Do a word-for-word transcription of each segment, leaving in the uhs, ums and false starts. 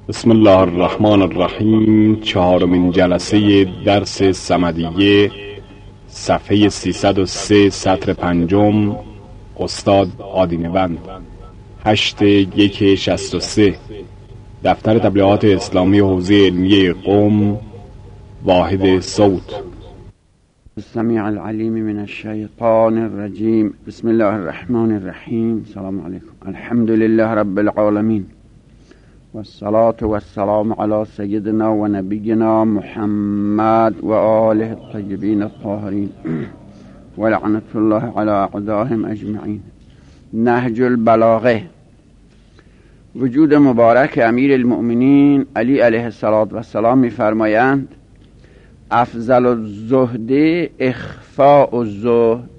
بسم الله الرحمن الرحیم. چهارمین جلسه درس صمدیه، صفحه سیصد و سه، سطر پنجم، استاد آدینه‌وند، هشت یک شصت و سه، دفتر تبلیغات اسلامی حوزه علمیه قم، واحد صوت. السمیع العلیم من الشیطان الرجیم. بسم الله الرحمن الرحیم. سلام علیکم. الحمد لله رب العالمین والصلاة والسلام على سيدنا ونبينا محمد وآله الطيبين الطاهرين ولعنة الله على أعدائهم أجمعين. نهج البلاغه. وجود مبارک امیر المؤمنین علی علیه السلام می‌فرمایند افضل الزهد اخفاء الزهد.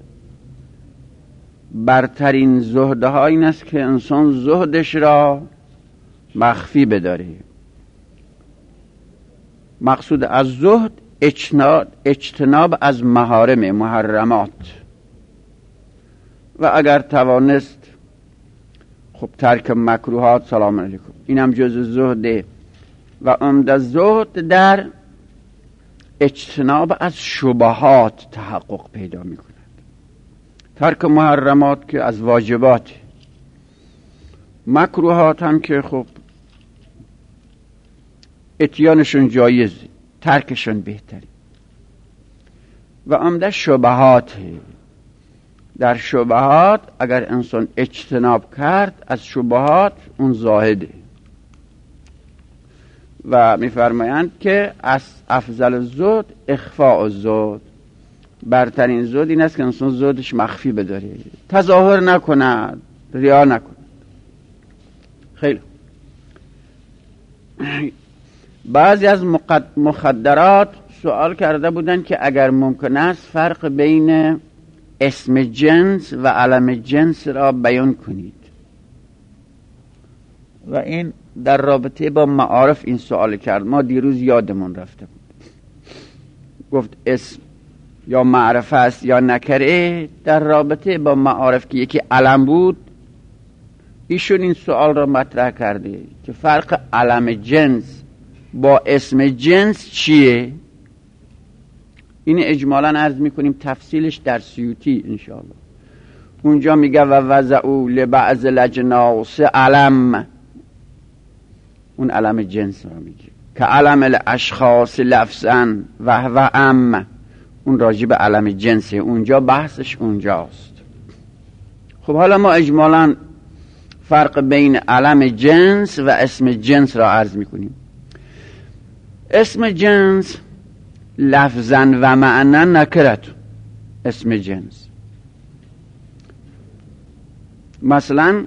برترین زهدها این است که انسان زهدش را مخفی بداره. مقصود از زهد اجتناب از محارم محرمات و اگر توانست خب ترک مکروهات. سلام علیکم. اینم جز زهده و عمده زهد در اجتناب از شبهات تحقق پیدا می کند. ترک محرمات که از واجبات، مکروهات هم که خب اتیانشون جایز، ترکشون بهتری. و عمده شبهات. در شبهات اگر انسان اجتناب کرد از شبهات اون زاهده. و میفرمایند که از افضل زهد اخفاء الزهد. برترین زهد این است که انسان زهدش مخفی بداره، تظاهر نکند، ریا نکند. خیلی بعضی از مخدرات سوال کرده بودن که اگر ممکن است فرق بین اسم جنس و علم جنس را بیان کنید. و این در رابطه با معارف این سوال کرد. ما دیروز یادمون رفته بود، گفت اسم یا معرفه است یا نکره. در رابطه با معارف که یکی علم بود، ایشون این سوال را مطرح کرده که فرق علم جنس با اسم جنس چیه. این اجمالاً عرض میکنیم، تفصیلش در سیوطی انشاءالله. اونجا میگه و وضعوا لبعض الاجناس علم. اون علم جنس را میگه که علم الاشخاص لفظاً و هو ام. اون راجع به علم جنسه، اونجا بحثش اونجاست. خب حالا ما اجمالاً فرق بین علم جنس و اسم جنس را عرض میکنیم. اسم جنس لفظاً و معنا نکرت. اسم جنس مثلا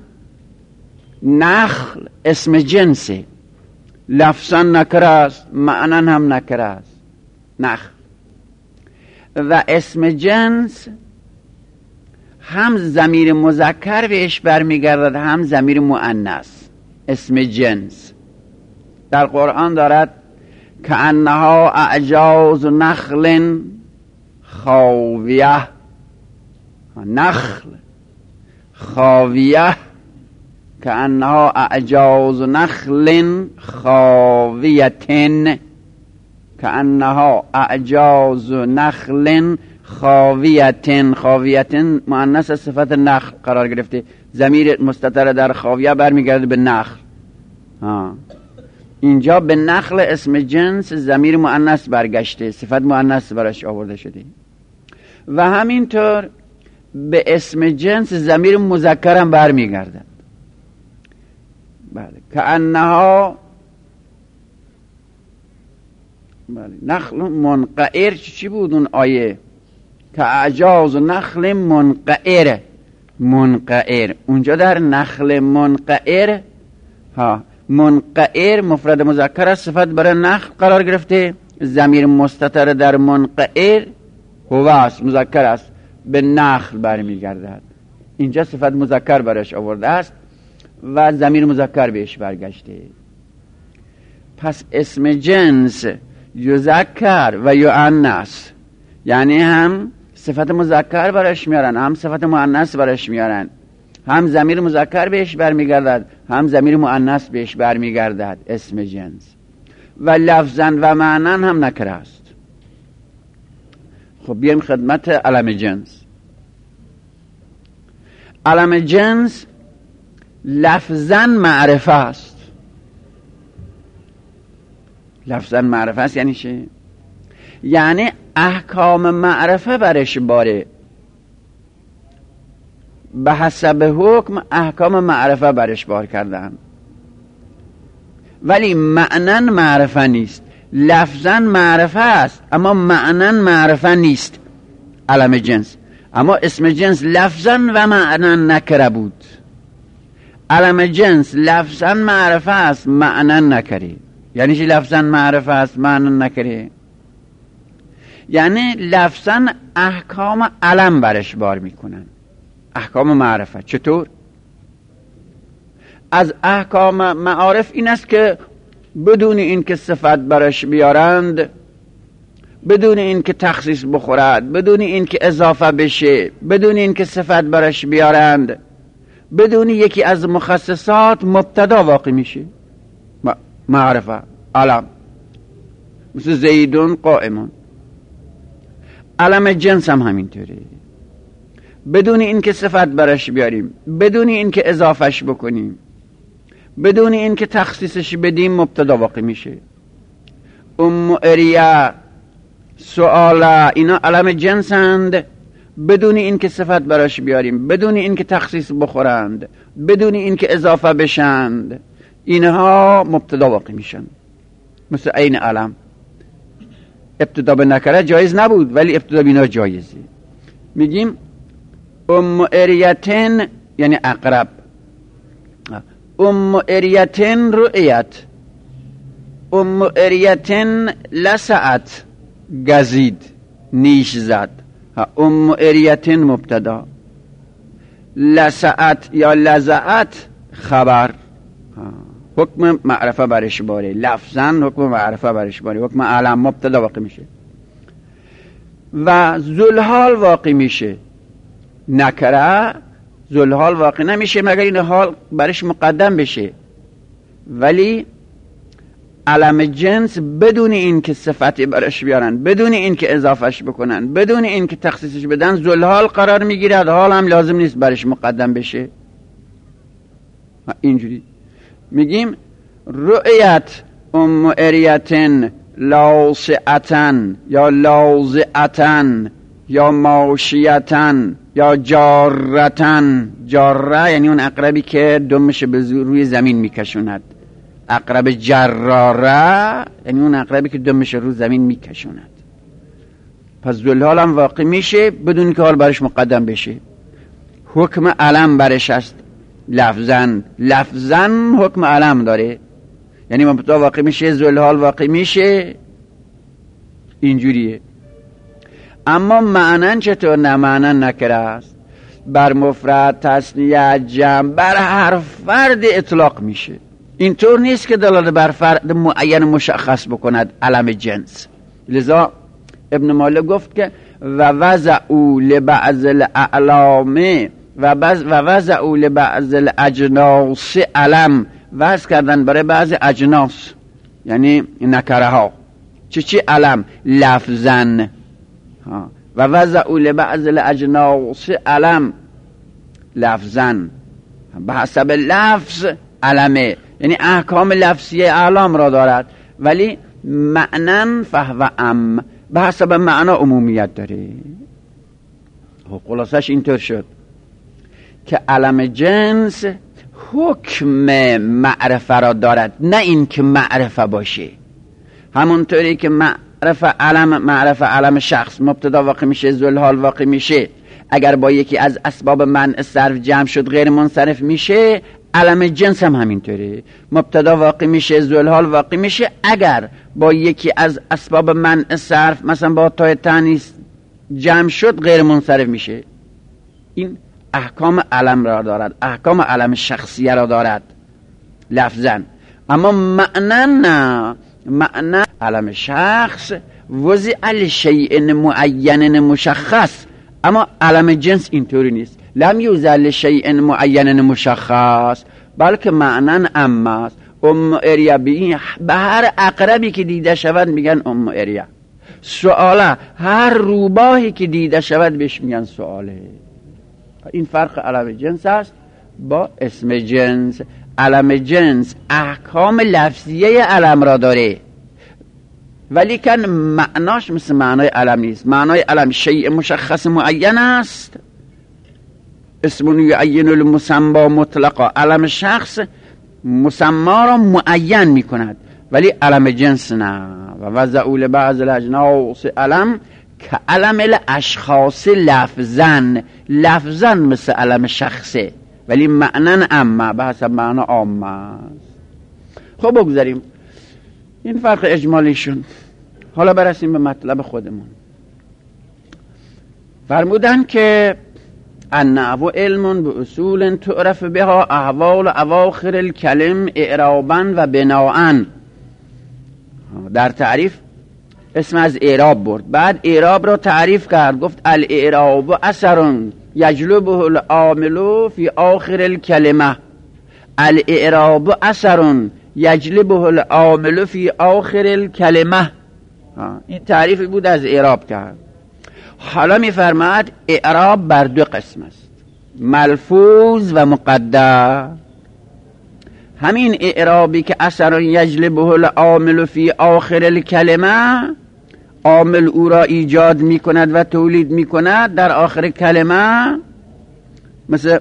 نخل اسم جنسه، لفظاً نکره است، معنا هم نکره است. نخل. و اسم جنس هم ضمیر مذکر بهش برمیگردد، هم ضمیر مؤنث. اسم جنس در قرآن دارد که انها اعجاز نخل خاویه. نخل خاویه که انها اعجاز نخل خاویتن. که انها اعجاز نخل خاویتن. خاویتن مؤنث صفت نخل قرار گرفته، ضمیر مستتر در خاویه برمیگرده به نخل. ها. اینجا به نخل اسم جنس ضمیر مؤنث برگشته، صفت مؤنث براش آورده شده. و همینطور به اسم جنس ضمیر مذکر هم برمیگردد. بله. که انها بله. نخل منقعر. چی بود اون آیه؟ که اعجاز نخل منقعر. منقعر اونجا در نخل منقعر. ها. منقعر مفرد مذکر است، صفت برای نخل قرار گرفته، ضمیر مستتر در منقعر هو است، مذکر است، به نخل برمیگردد. اینجا صفت مذکر برش آورده است و ضمیر مذکر بهش برگشته. پس اسم جنس یذکر و یؤنث، یعنی هم صفت مذکر برش میارن هم صفت مؤنث برش میارن. هم ضمیر مذکر بهش برمیگردد هم ضمیر مؤنث بهش برمیگردد، اسم جنس. و لفظا و معنن هم نکره است. خب بیایم خدمت علم جنس. علم جنس لفظا معرفه است. لفظا معرفه است یعنی چه؟ یعنی احکام معرفه برش باره، به حسب حکم احکام معرفه برش بار کردن، ولی معنن معرفه نیست. لفظا معرفه است اما معنن معرفه نیست علم جنس. اما اسم جنس لفظا و معنن نکره بود. علم جنس لفظا معرفه است معنن نکره. یعنی چی لفظا معرفه است معنن نکره؟ یعنی لفظا احکام علم برش بار میکنن، احکام معرفه. چطور؟ از احکام معارف این است که بدون این که صفت برش بیارند، بدون این که تخصیص بخورد، بدون این که اضافه بشه، بدون این که صفت برش بیارند، بدون یکی از مخصصات مبتدا واقع میشه معرفه، علم. مثل زیدون قائمون. علم جنس هم همینطوره، بدون این که صفت برش بیاریم، بدون این که اضافهش بکنیم، بدون این که تخصیصش بدیم مبتدا واقع میشه. ام اریا، سؤالا، اینا علم جنسند، بدون این که صفت براش بیاریم، بدون این که تخصیص بخورند، بدون این که اضافه بشند، اینها مبتدا واقع میشن. مثل عین علم، ابتدا به نکره جایز نبود ولی ابتدا بینا جایزه. میگیم ام اریتن یعنی اقرب، ام اریتن رؤیت، ام اریتن لسعت گزید نیش زد. ام اریتن مبتدا، لسعت یا لزعت خبر، حکم معرفه برش باره. لفظا حکم معرفه برش باره، حکم علم مبتدا واقع میشه و ذوالحال واقع میشه. نکره ذوالحال واقع نمیشه مگر این حال برش مقدم بشه، ولی علم جنس بدون این که صفتی برش بیارن، بدون این که اضافهش بکنن، بدون این که تخصیصش بدن، ذوالحال قرار میگیرد. حال هم لازم نیست برش مقدم بشه. اینجوری میگیم رؤیت ام اریتن لاسعتن یا لازعتن یا ماشیتن یا جارتن. جاره یعنی اون عقربی که دمش به روی زمین میکشوند. عقرب جراره یعنی اون عقربی که دمش روی زمین میکشوند. پس ذوالحال هم واقع میشه بدون که حال برش مقدم بشه. حکم علم برش است. لفظاً لفظاً حکم علم داره، یعنی مبتدا واقع میشه، ذوالحال واقع میشه. اینجوریه. اما معنن چطور؟ نه، معنن نکره است، بر مفرد، تثنیه، جمع، بر هر فرد اطلاق میشه. اینطور نیست که دلالت بر فرد معین مشخص بکند علم جنس. لذا ابن مالک گفت که و وضعوا لبعض الاعلام و وضعوا لبعض الاجناس علم، وضع کردن برای بعض اجناس یعنی نکره ها. چی چی علم؟ لفظن. و وضعوا لبعض الاجناس علم لفظن، به حسب لفظ علمه، یعنی احکام لفظی اعلام را دارد، ولی معنن فهو ام، به حسب معنا عمومیت داره. خلاصش اینطور شد که علم جنس حکم معرفه را دارد، نه این که معرفه باشه. همونطوری که معرفه علم معرفه علم شخص مبتدا واقع میشه، ذوالحال واقع میشه، اگر با یکی از اسباب منع صرف جمع شد غیر منصرف میشه. علم جنس هم همینطوره، مبتدا واقع میشه، ذوالحال واقع میشه، اگر با یکی از اسباب منع صرف مثلا با تای تانیث جمع شد غیر منصرف میشه. این احکام علم را دارد، احکام علم شخصیه را دارد لفظا. اما معنا نه، معنا علم شخص وضع لشیء معین مشخص، اما علم جنس اینطوری نیست. لم یوزل شیء معین مشخص، بلکه معنن اما است. ام اریا به هر اقربی که دیده شود میگن ام اریا. سؤاله هر روباهی که دیده شود بهش میگن سؤاله. این فرق علم جنس است با اسم جنس. علم جنس احکام لفظیه علم را داره، ولی کن معناش مثل معنای علم نیست. معنای علم شیء مشخص معین است، اسم یعین المسما مطلقا. علم شخص مسما را معین می کند، ولی علم جنس نه. و وضعوا لبعض الاجناس علم که علم الاشخاص لفظن. لفظن مثل علم شخصه، ولی معنن اما به حسب معنا عام است. خب بگذاریم این فرق اجمالیشون. حالا برسیم به مطلب خودمون. فرمودن که النحو علم به اصول تعرف بها احوال اواخر الکلم اعرابا و بناءا. در تعریف اسم از اعراب برد، بعد اعراب را تعریف کرد، گفت الاعراب اثر یجلبه العامل فی آخر الکلمه. الاعراب اثر یجلبه العامل فی آخر الکلمه. این تعریفی بود از اعراب کرد. حالا میفرماد اعراب بر دو قسم است، ملفوظ و مقدر. همین اعرابی که اثر یجلبه العامل فی آخر الکلمه، عامل او را ایجاد می کند و تولید می کند در آخر کلمه، مثل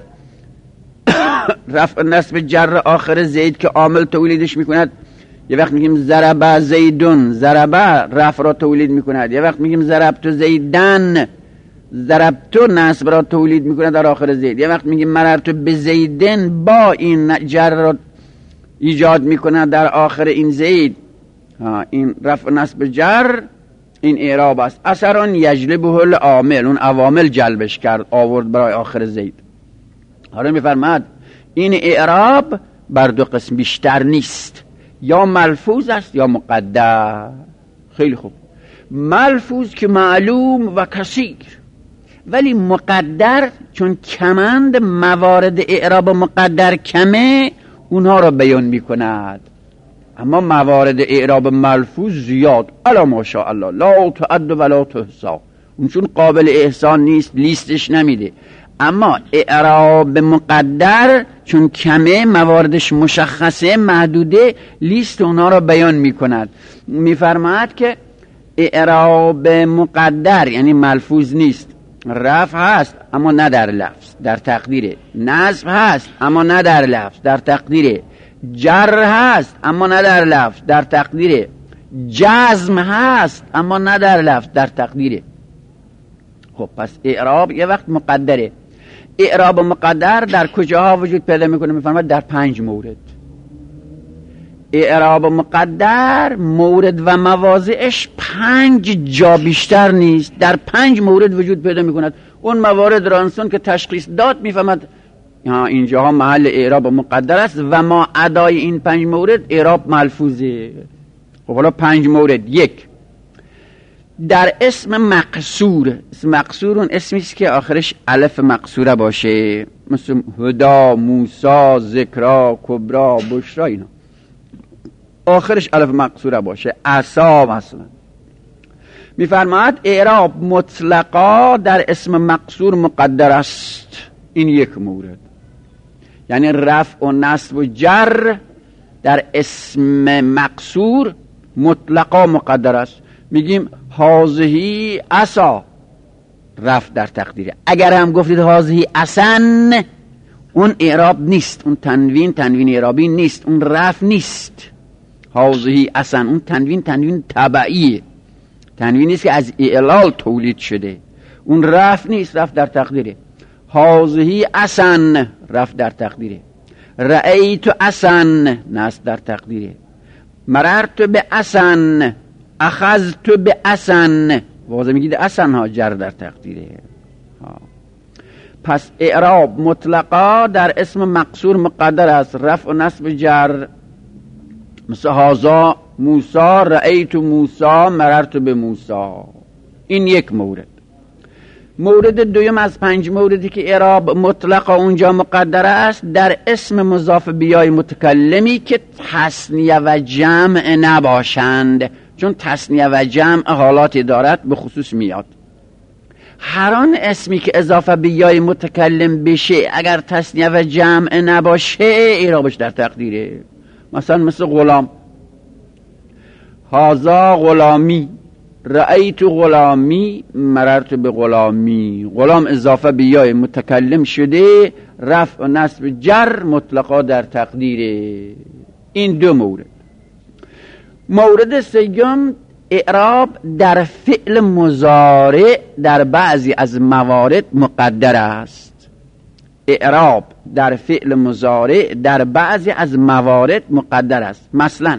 رفع نصب جر آخر زید که عامل تولیدش می کند. یه وقت میگیم ضرب زیدون، ضرب رفع را تولید می کند. یه وقت میگیم ضربت زیدن، ضربت نصب را تولید می کند در آخر زید. یه وقت میگیم مررت بزیدن، با این جر را ایجاد می کند در آخر این زید. ها این رفع نصب جر این اعراب است. اثران یجلبه العامل، اون عوامل جلبش کرد آورد برای آخر زید. حالا میفرماد این اعراب بر دو قسم بیشتر نیست، یا ملفوظ است یا مقدر. خیلی خوب. ملفوظ که معلوم و کثیر، ولی مقدر چون کمند موارد اعراب مقدر کمه اونها را بیان میکند. اما موارد اعراب ملفوظ زیاد، الا ماشاءالله لا تعد ولا تحصى. اون چون قابل احسان نیست لیستش نمیده. اما اعراب مقدر چون کمه مواردش مشخصه محدوده، لیست اونها را بیان میکند. میفرماید که اعراب مقدر یعنی ملفوظ نیست. رفع هست اما نه در لفظ، در تقدیره. نصب هست اما نه در لفظ، در تقدیره. جر هست اما نه در لفظ، در تقدیره. جزم هست اما نه در لفظ، در تقدیره. خب پس اعراب یه وقت مقدره. اعراب مقدر در کجاها وجود پیدا میکنه؟ میفرماید در پنج مورد. اعراب مقدر مورد و مواضعش پنج جا بیشتر نیست، در پنج مورد وجود پیدا میکند. اون موارد را انسان که تشخیص داد میفهمد اینجاها محل اعراب مقدر است و ما ادای این پنج مورد اعراب ملفوظه. خب حالا پنج مورد. یک، در اسم مقصور. اسم مقصور اون اسمی است که آخرش الف مقصوره باشه، مثل هدا، موسی، ذکرا، کبرا، بشرا، اینا آخرش الف مقصوره باشه. عصا مثلا. میفرماید اعراب مطلقا در اسم مقصور مقدر است. این یک مورد. یعنی رفع و نصب و جر در اسم مقصور مطلقا مقدر است. میگیم هازهی عصا، رفع در تقدیره. اگر هم گفتید هازهی عصن، اون اعراب نیست، اون تنوین تنوین اعرابی نیست، اون رفع نیست. هازهی عصن اون تنوین تنوین تبعیه، تنوین نیست که از اعلال تولید شده، اون رفع نیست، رفع در تقدیره. هازهی عصن رفع در تقدیره. رأیت عصن نصب در تقدیره. مررت به عصن، اخذت به عصن، واضح میگید عصن ها جر در تقدیره. ها. پس اعراب مطلقا در اسم مقصور مقدر است، رفع و نصب جر. مثل هازا موسی، رأیت موسی، مررت به موسی. این یک مورد. مورد دوم از پنج موردی که اعراب مطلق اونجا مقدر است، در اسم مضاف بیای متکلمی که تثنیه و جمع نباشند، چون تثنیه و جمع حالاتی دارد به خصوص میاد. هر آن اسمی که اضافه بیای متکلم بشه اگر تثنیه و جمع نباشه اعرابش در تقدیره. مثلا مثل غلام، هازا غلامی، رأیت غلامی، مررت به غلامی. غلام اضافه بیای متکلم شده، رفع و نصب جر مطلقا در تقدیره. این دو مورد. مورد سوم، اعراب در فعل مضارع در بعضی از موارد مقدر است. اعراب در فعل مضارع در بعضی از موارد مقدر است. مثلا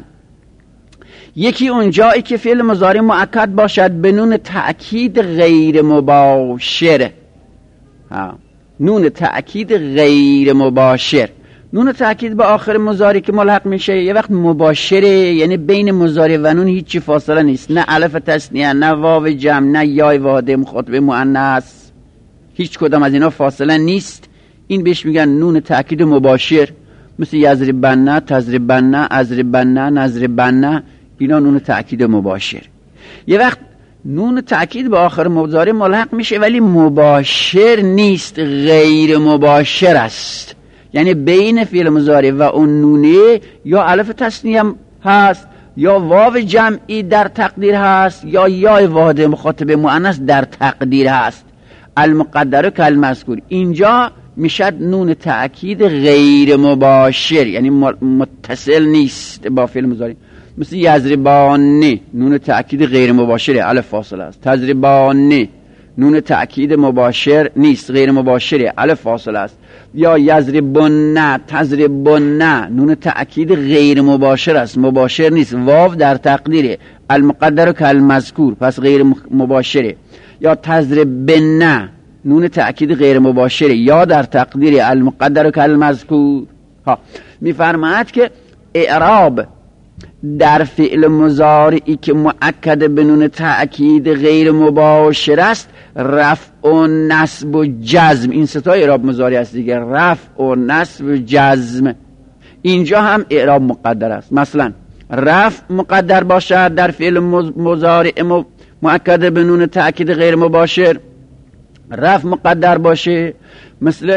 یکی اونجایی که فعل مضارع مؤکد باشد به نون تأکید غیر مباشر. ها. نون تأکید غیر مباشر. نون تأکید به آخر مضارع که ملحق میشه یه وقت مباشره، یعنی بین مضارع و نون هیچی فاصله نیست، نه الف تثنیه، نه واو جمع، نه یای واحده مخاطب مؤنث، هیچ کدام از اینا فاصله نیست. این بهش میگن نون تأکید مباشر، مثل یضربن، تضربن، اضربن، نضربن، اینا نون تأکید مباشر. یه وقت نون تأکید به آخر مضارع ملحق میشه ولی مباشر نیست، غیر مباشر است، یعنی بین فعل مضارع و اون نونه یا الف تثنیه هست یا واو جمعی در تقدیر هست یا یا واحده مخاطب مؤنث در تقدیر هست. المقدر کالمذکور اینجا میشد نون تأکید غیر مباشر، یعنی متصل نیست با فعل مضارع. مثل یضربان، نون تأکید غیر مباشره، الف فاصله است. تضربان، نون تأکید مباشر نیست، غیر مباشره، الف فاصله است. یا یضربن، تضربن، نون تأکید غیر مباشر است، مباشر نیست، واو در تقدیره. المقدر کالمذکور، پس غیر مباشره. یا تضربن، نون تأکید غیر مباشره، یا در تقدیره، المقدر کالمذکور. ها میفرماید که اعراب در فعل مضارعی که مؤکد به نون تأکید غیر مباشر است، رفع و نصب و جزم، این سه تا اعراب مضارع است دیگه، رفع و نصب و جزم اینجا هم اعراب مقدر است. مثلا رفع مقدر باشد در فعل مضارع مؤکد به نون تأکید غیر مباشر، رفع مقدر باشه مثل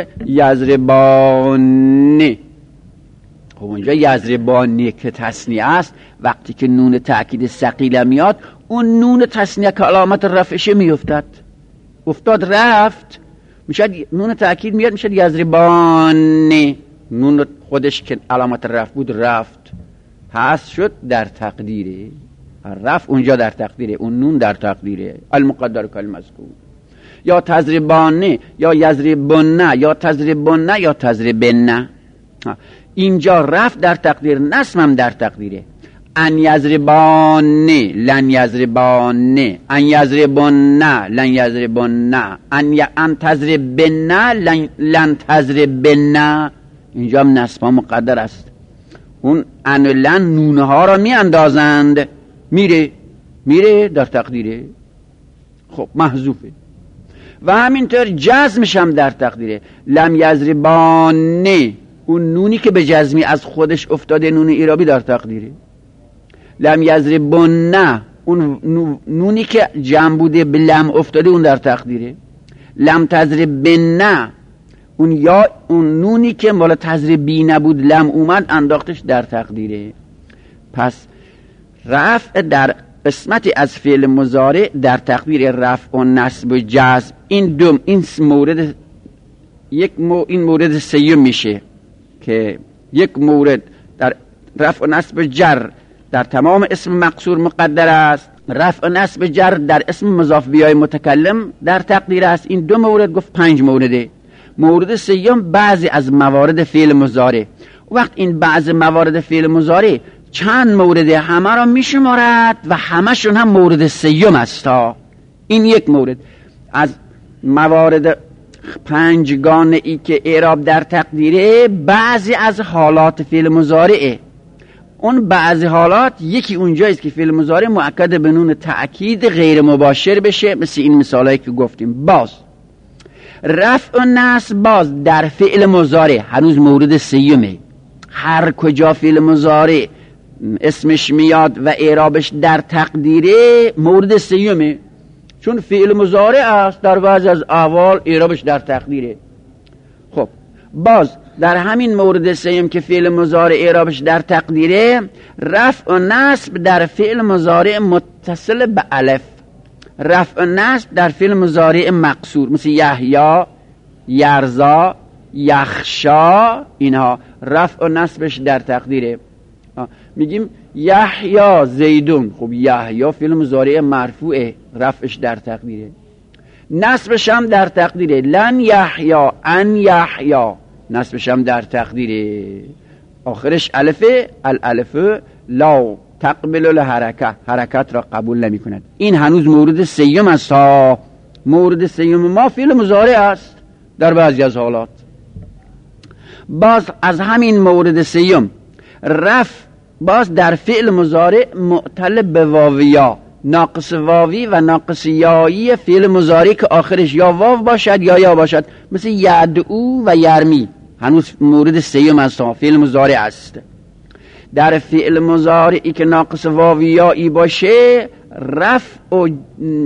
یضربان. خب اونجا یضربانی که تثنیه است، وقتی که نون تأکید ثقیله میاد اون نون تثنیه که علامت رفعشه میافتد، افتاد رفت، میشد نون تأکید میاد میشد یضربان، نون خودش که علامت رفع بود رفت، پس شد در تقدیره، رفع اونجا در تقدیره، اون نون در تقدیره. المقدر کالمذکور. یا تضربان، یا یضربن، یا تضربن، یا تضربن. اینجا رفع در تقدیر، نصب هم در تقدیره. ان یضربان، لن یضربان، ان یضربن، لن یضربن، ان ان تضربن، لن لن تضربن. اینجا هم نصب ها مقدر است. اون ان و لن نونه ها را می اندازند، میره میره در تقدیره، خب محذوفه. و همینطور جزمش هم در تقدیره. لم یضربان، اون نونی که به جزمی از خودش افتاده نون ایرابی در تقدیره. لم یضربن، اون نونی که جمع بوده به لم افتاده اون در تقدیره. لم تضربن، اون یا اون نونی که مال تضربی نبود لم اومد انداختش در تقدیره. پس رفع در قسمتی از فعل مضارع در تقدیر رفع و نصب و جزم، این دوم این مورد یک مو این مورد سیوم میشه که یک مورد در رفع و نصب جر در تمام اسم مقصور مقدر است، رفع و نصب جر در اسم مضاف بیای متکلم در تقدیر است. این دو مورد گفت پنج مورده. مورد سیوم بعضی از موارد فعل مضارع. وقت این بعض موارد فعل مضارع چند مورد همه را میشمارد و همشون هم مورد سیوم است. این یک مورد از موارد پنجگانه ای که اعراب در تقدیره، بعضی از حالات فعل مضارعه. اون بعضی حالات یکی اونجاییست که فعل مضارع مؤکد به نون تأکید غیر مباشر بشه، مثل این مثالایی که گفتیم. باز رفع و نصب باز در فعل مضارع هنوز مورد سیومه. هر کجا فعل مضارع اسمش میاد و اعرابش در تقدیره مورد سیومه، چون فعل مضارع است در بعضی از احوال اعرابش در تقدیره. خب باز در همین مورد سیوم که فعل مضارع اعرابش در تقدیره، رفع و نصب در فعل مضارع متصل به الف، رفع و نصب در فعل مضارع مقصور مثل یحیی، یرزا، یخشا، اینها رفع و نصبش در تقدیره. میگیم یحیی زیدون، خب یحیی فعل مضارع مرفوعه، رفعش در تقدیره، نصبش هم در تقدیره. لن یحیی، ان یحیی، نصبش هم در تقدیره. آخرش الفه، الالف لا تقبل الحرکه، حرکت را قبول نمی کند. این هنوز مورد سیوم است ها. مورد سیوم ما فعل مضارع است در بعضی از حالات. باز از همین مورد سیوم رفع باز در فعل مضارع معتل به واویا، ناقص واوی و ناقص یایی فعل مضارع که آخرش یا واو باشد یا یا باشد، مثل یدعو و یرمی، هنوز مورد سیوم است، فعل مضارع است. در فعل مضارعی که ناقص واوی یایی باشه، رفع و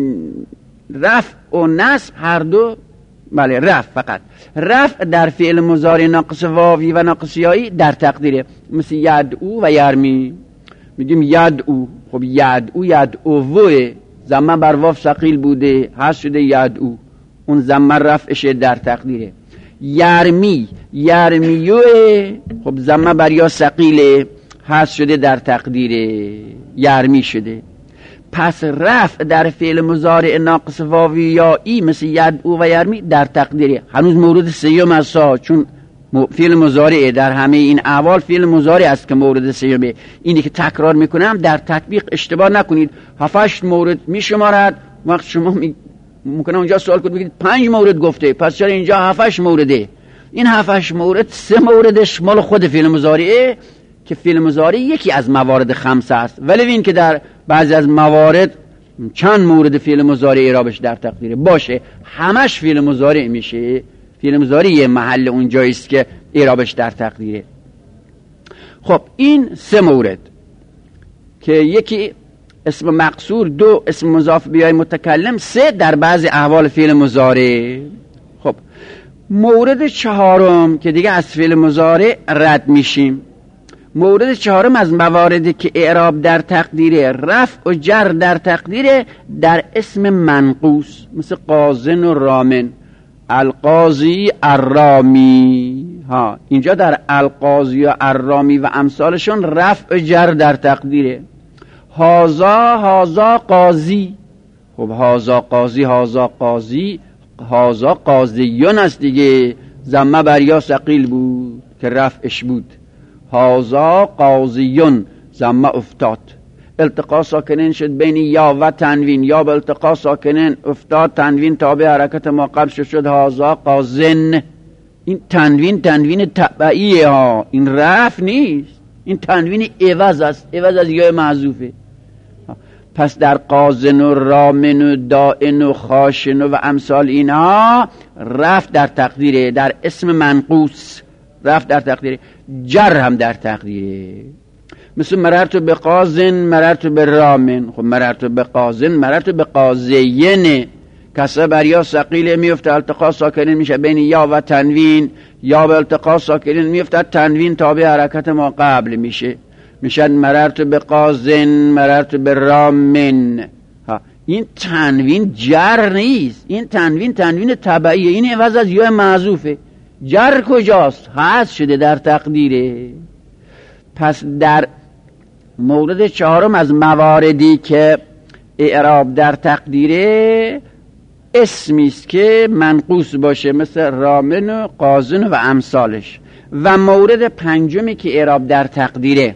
رفع و نصب هر دو، بله رفع، فقط رفع در فعل مضارع ناقص واوی و ناقص یایی در تقدیره، مثل یدعو و یرمی. میگیم یدعو، خب یدعو یدعوه، ضمه بر واو ثقیل بوده، حذف شده یدعو، اون ضمه رفعش در تقدیره. یرمی یرمیوه، خب ضمه بر یا ثقیله، حذف شده در تقدیره، یرمی شده. پس رفع در فعل مضارع ناقص واوی یایی مثل یدعو و یرمی در تقدیره، هنوز مورد سیوم است، چون فعل مضارع در همه این احوال فعل مضارع است که مورد سیومه. اینی که تکرار میکنم در تطبیق اشتباه نکنید. هفتش مورد میشمارد، وقت شما می... ممکنه اونجا سوال کنید بگید پنج مورد گفته، پس چرا اینجا هفتش مورده؟ این هفتش مورد سه موردش مال خود فعل مضارعه که فعل مضارع یکی از موارد خمسه است، ولی این که در بعضی از موارد چند مورد فعل مضارع اعرابش در تقدیره باشه، همش فعل مضارع میشه. فعل مضارع یه محل اونجایی است که اعرابش در تقدیره. خب این سه مورد که یکی اسم مقصور، دو اسم مضاف به متکلم، سه در بعضی احوال فعل مضارع. خب مورد چهارم که دیگه از فعل مضارع رد میشیم. مورد چهارم از مواردی که اعراب در تقدیره، رفع و جر در تقدیره در اسم منقوص، مثل قاضن و رامن، القاضی الرامی ها. اینجا در القاضی و الرامی و امثالشون رفع و جر در تقدیره. هازا هازا قاضی، خب هازا قاضی هازا قاضی هازا قاضیون است دیگه، ضمه بر یا ثقیل بود که رفعش بود، هازا قاضیون ضمه افتاد، التقاء ساکنین شد بین یا و تنوین، یا به التقاء ساکنین افتاد، تنوین تابع حرکت ما قبل شد شد هازا قاضن. این تنوین تنوین تبعیه ها، این رفع نیست، این تنوین عوض است، عوض از یا محذوفه. پس در قاضن و رامن و دائن و خاشن و امثال اینها رفع در تقدیره، در اسم منقوص رفع در تقدیره. جر هم در تقدیره، مثل مررت به قاضن مررت به رامن، خب مررت به قاضن مررت به قاضین، کسر بر یا ثقیل میفته، التقاء ساکنین میشه بین یا و تنوین، یا به التقاء ساکنین میفته، تنوین تابع حرکت ما قبل میشه، میشن مررت به قاضن مررت به رامن. ها این تنوین جر نیست، این تنوین تنوین تبعیه، این عوض از یا محذوفه. جر کجاست؟ حذف شده در تقدیره. پس در مورد چهارم از مواردی که اعراب در تقدیره، اسمی است که منقوص باشه مثل رامن و قاضن و امثالش. و مورد پنجمی که اعراب در تقدیره،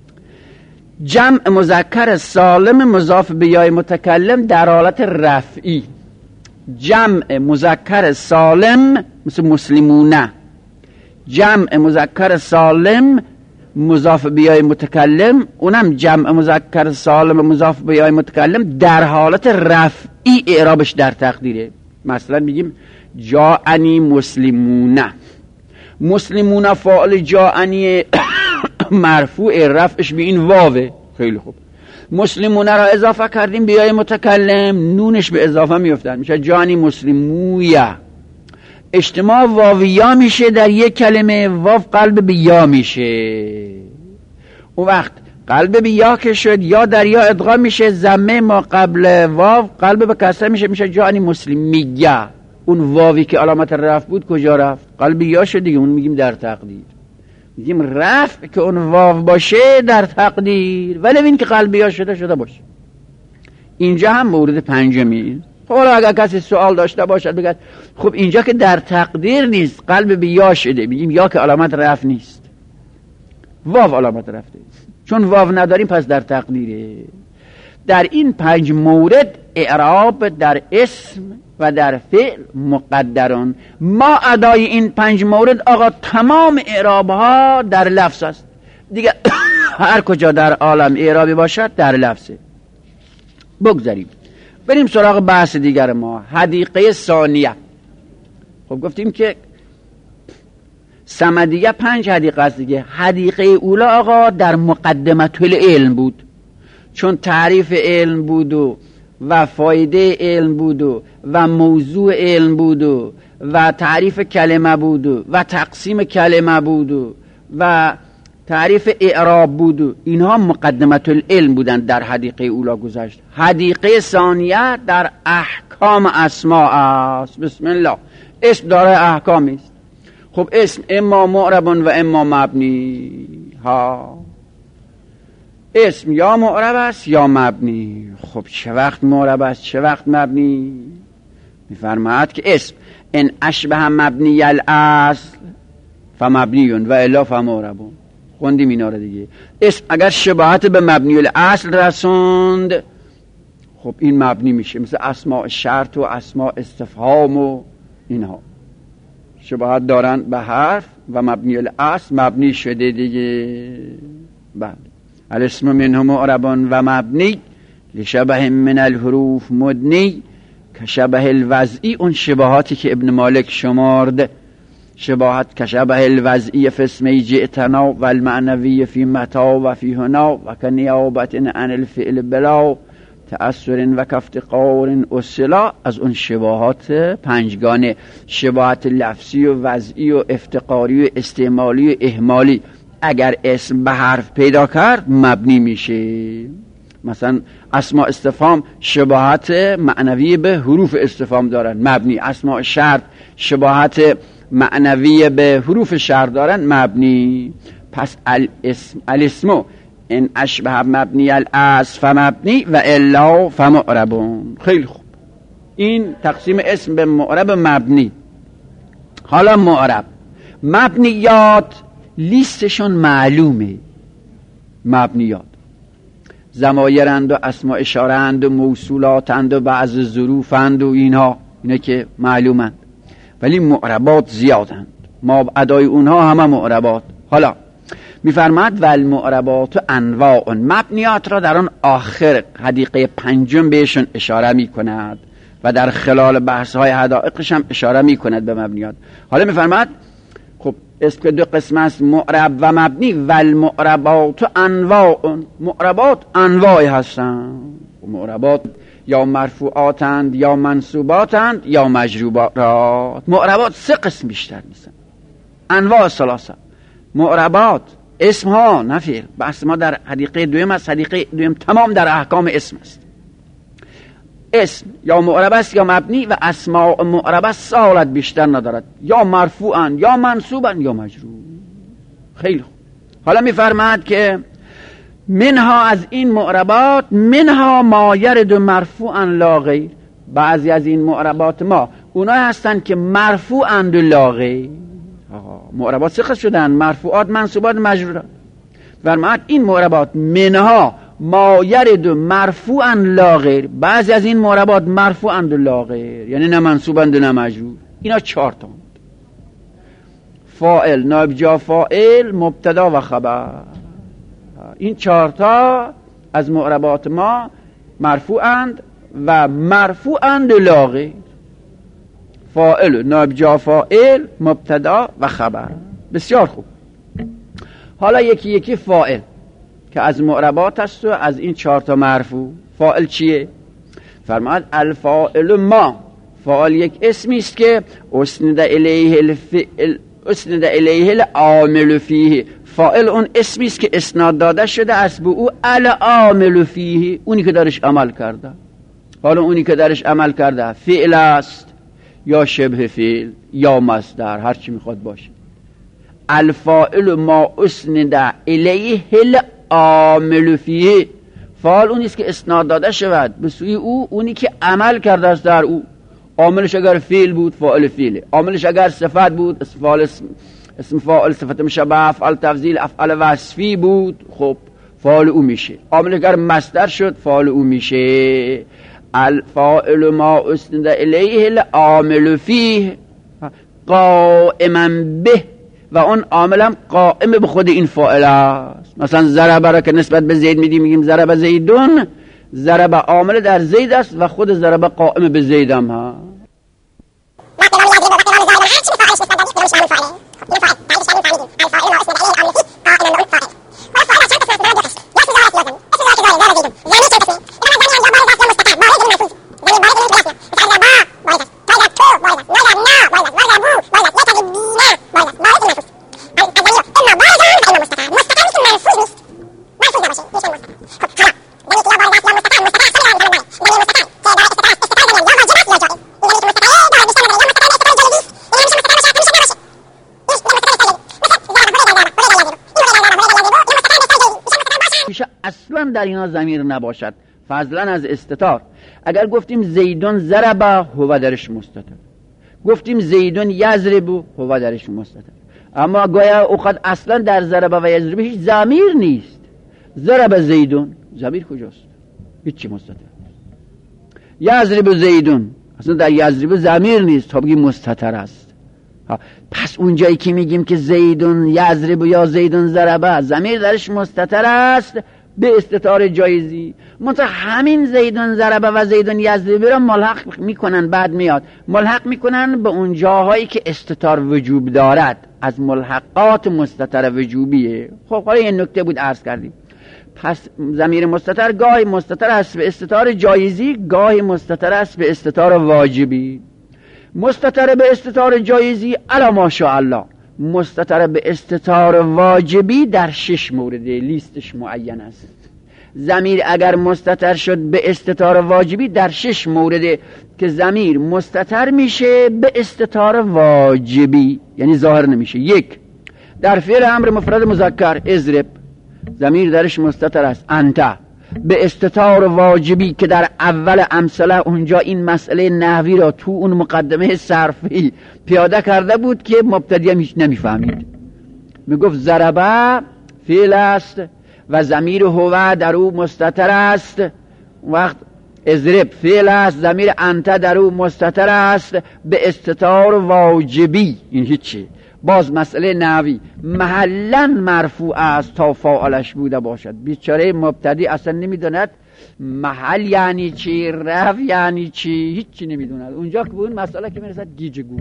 جمع مذکر سالم مضاف به یای متکلم در حالت رفعی. جمع مذکر سالم مثل مسلمونه، جمع مذکر سالم مضاف به یای متکلم، اونم جمع مذکر سالم مضاف به یای متکلم در حالت رفعی اعرابش در تقدیره. مثلا میگیم جاءنی مسلمون. مسلمون فاعل جاءنی مرفوع، رفعش به این واوه. خیلی خوب، مسلمون را اضافه کردیم بیای متکلم، نونش به اضافه میفتن، میشه جانی مسلمویا. اجتماع واویا میشه در یک کلمه، واو قلب به یا میشه. اون وقت قلب به یا که شد، یا در یا ادغام میشه، ضمه ما قبل واو قلب به کسره میشه، میشه جانی مسلمیا. اون واوی که علامت رفع بود کجا رفت؟ قلب یا شد دیگه، اون میگیم در تقدیر. میگیم رفع که اون واو باشه در تقدیر، ولی این که قلب یا شده شده باشه. اینجا هم مورد پنجمی. حالا اگر کسی سوال داشته باشد بگه خب اینجا که در تقدیر نیست، قلب به یا شده، میگیم یا که علامت رفع نیست، واو علامت رفته، چون واو نداریم پس در تقدیره. در این پنج مورد اعراب در اسم و در فعل مقدران. ما ادای این پنج مورد آقا تمام اعراب ها در لفظ است دیگه. هر کجا در عالم اعرابی باشد در لفظه. بگذاریم بریم سراغ بحث دیگر ما، حدیقه ثانیه. خب گفتیم که صمدیه پنج حدیقه است دیگه. حدیقه اولا آقا در مقدمت العلم بود، چون تعریف علم بود و و فایده علم بود و و موضوع علم بود و و تعریف کلمه بود و و تقسیم کلمه بود و و تعریف اعراب بود و اینها مقدمت العلم بودن در حدیقه اولا گذشت. حدیقه ثانیه در احکام اسماء است. بسم الله. اسم داره احکامی است. خب اسم اما معرب و اما مبنی. ها اسم یا معرب است یا مبنی. خب چه وقت معرب است چه وقت مبنی؟ میفرماید که اسم ان اشبه مبنی الاصل فمبنیون و الا فمعربون. خوندیم اینا رو دیگه. اسم اگر شباهت به مبنی الاصل رسوند خب این مبنی میشه، مثل اسماء شرط و اسماء استفهام و اینها شباهت دارن به حرف و مبنی الاصل مبنی شده دیگه. بله. الاسم منه معرب و مبنی لشبه من الحروف مدنی که شبه الوضعی. اون شباهاتی که ابن مالک شمارد، شباهت که شبه الوضعی فی اسمی جئتنا و المعنوی فی متا و فی هنا و که نیابت عن الفعل بلا تأثر و کفتقار اصلا. از اون شباهات پنجگانه، شباهت لفظی و وضعی و افتقاری و استعمالی و اهمالی. اگر اسم به حرف پیدا کرد مبنی میشه. مثلا اسماء استفهام شباهت معنوی به حروف استفهام دارن مبنی. اسماء شرط شباهت معنوی به حروف شرط دارن مبنی. پس الاسم الاسم ان اشبه مبنی الاصل فمبنی و الا فمعربون. خیلی خوب، این تقسیم اسم به معرب مبنی. حالا معرب مبنیات لیستشون معلومه. مبنیات ضمایرند و اسماء اشاره‌اند و موصولاتند و بعض ظروفند و اینها، اینه که معلومند، ولی معربات زیادند. ما ادای اونها همه معربات. حالا میفرماد و المعربات انواع. مبنیات را در آن آخر حدیقه پنجم بهشون اشاره میکند و در خلال بحث های حدائقش هم اشاره میکند به مبنیات. حالا میفرماد خب اسم که دو قسم است، معرب و مبنی. و المعربات انواع. معربات انواعی هستند. معربات یا مرفوعاتند یا منصوباتند یا مجروبات. معربات سه قسم بیشتر نیستن. انواع ثلاثه. معربات اسم ها نفیر. بحث ما در حدیقه دویم است. حدیقه دویم تمام در احکام اسم است. اسم یا معرب است یا مبنی و اسماء معربه سالت بیشتر ندارد، یا مرفوعن یا منصوبن یا مجرور. خیلی خوب. حالا میفرماد که منها از این معربات منها ما یرد مرفوعا لا غیر. بعضی از این معربات ما اونایی هستن که مرفوعند لا غیر. معربات سه قسم شدن، مرفوعات منصوبات مجرورات. فرماد این معربات منها ما یرد مرفوعا لا غیر. بعضی از این معربات مرفوعند لا غیر، یعنی نه منصوبند نه مجرور. اینا چهار تا: فاعل، نائب جا فاعل، مبتدا و خبر. این چهار تا از معربات ما مرفوعند و مرفوعند لا غیر. فاعل نائب جا فاعل مبتدا و خبر. بسیار خوب. حالا یکی یکی فاعل که از معربات است و از این چهار تا مرفوع. فاعل چیه؟ فرماد الفاعل ما. فاعل یک اسمی است که اسند الیه الفعل اسند الیه العامل فیه. فاعل اون اسمی است که اسناد داده شده است به او العامل فیه، اونی که درش عمل کرده. حالا اونی که درش عمل کرده فعل است یا شبه فعل یا مصدر، هر چی میخواد باشه. الفاعل ما اسند الیه العامل فیه. فاعل اونی است که اسناد داده شود به سوی او اونی که عمل کرده است در او. عاملش اگر فعل بود فاعل فعله، عاملش اگر صفت بود اسم فاعل اسم, اسم فاعل صفت مشبه افعال تفضیل افعال وصفی بود خب فاعل او میشه. عاملش اگر مصدر شد فاعل او میشه. الفاعل ما اسند الیه العامل فیه قائما به، و اون عاملم قائم به خود این فاعل است. مثلا ضرب را که نسبت به زید میدیم میگیم ضرب زیدون، ضرب عامل در زید است و خود ضرب قائم به زیدم ها. اصلا در اینا ضمیر نباشد فضلا از استتار. اگر گفتیم زیدون ضرب هو درش مستتر، گفتیم زیدون یضرب هو درش مستتر، اما گویا اوقات اصلا در ضرب و یضرب هیچ ضمیر نیست. ضرب زیدون ضمیر کجاست؟ هیچی مستتر. یضرب زیدون اصلا در یضرب ضمیر نیست تا بگیم مستتر است. پس اونجایی که میگیم که زیدون یضرب یا زیدون ضرب ضمیر درش مستتر است به استتار جایزی، مثلا همین زیدون ضرب و زیدون یضرب را ملحق میکنن، بعد میاد ملحق میکنن به اون جاهایی که استتار وجوب دارد، از ملحقات مستتر وجوبیه. خب حالا این نکته بود عرض کردیم. پس ضمیر مستتر گاهی مستتر است به استتار جایزی، گاهی مستتر است به استتار واجبی. مستتر به استتار جایزی الا ماشاءالله، مستتر به استتار واجبی در شش مورده، لیستش معین است. ضمیر اگر مستتر شد به استتار واجبی در شش مورده که ضمیر مستتر میشه به استتار واجبی، یعنی ظاهر نمیشه. یک، در فعل امر مفرد مذکر اضرب ضمیر درش مستتر است انت به استتار واجبی که در اول امثله اونجا این مسئله نحوی را تو اون مقدمه صرفی پیاده کرده بود که مبتدی هم هیچ نمیفهمید. میگفت ضربه فعل است و ضمیر هو در او مستتر است، وقت اضرب فعل است ضمیر انت در او مستتر است به استتار واجبی. این هیچی. باز مسئله نحوی محلا مرفوع است تا فاعلش بوده باشد. بیچاره مبتدی اصلا نمیدوند محل یعنی چی، رفع یعنی چی، هیچی نمیدوند. اونجا که به اون مسئله که میرسد گیجگو،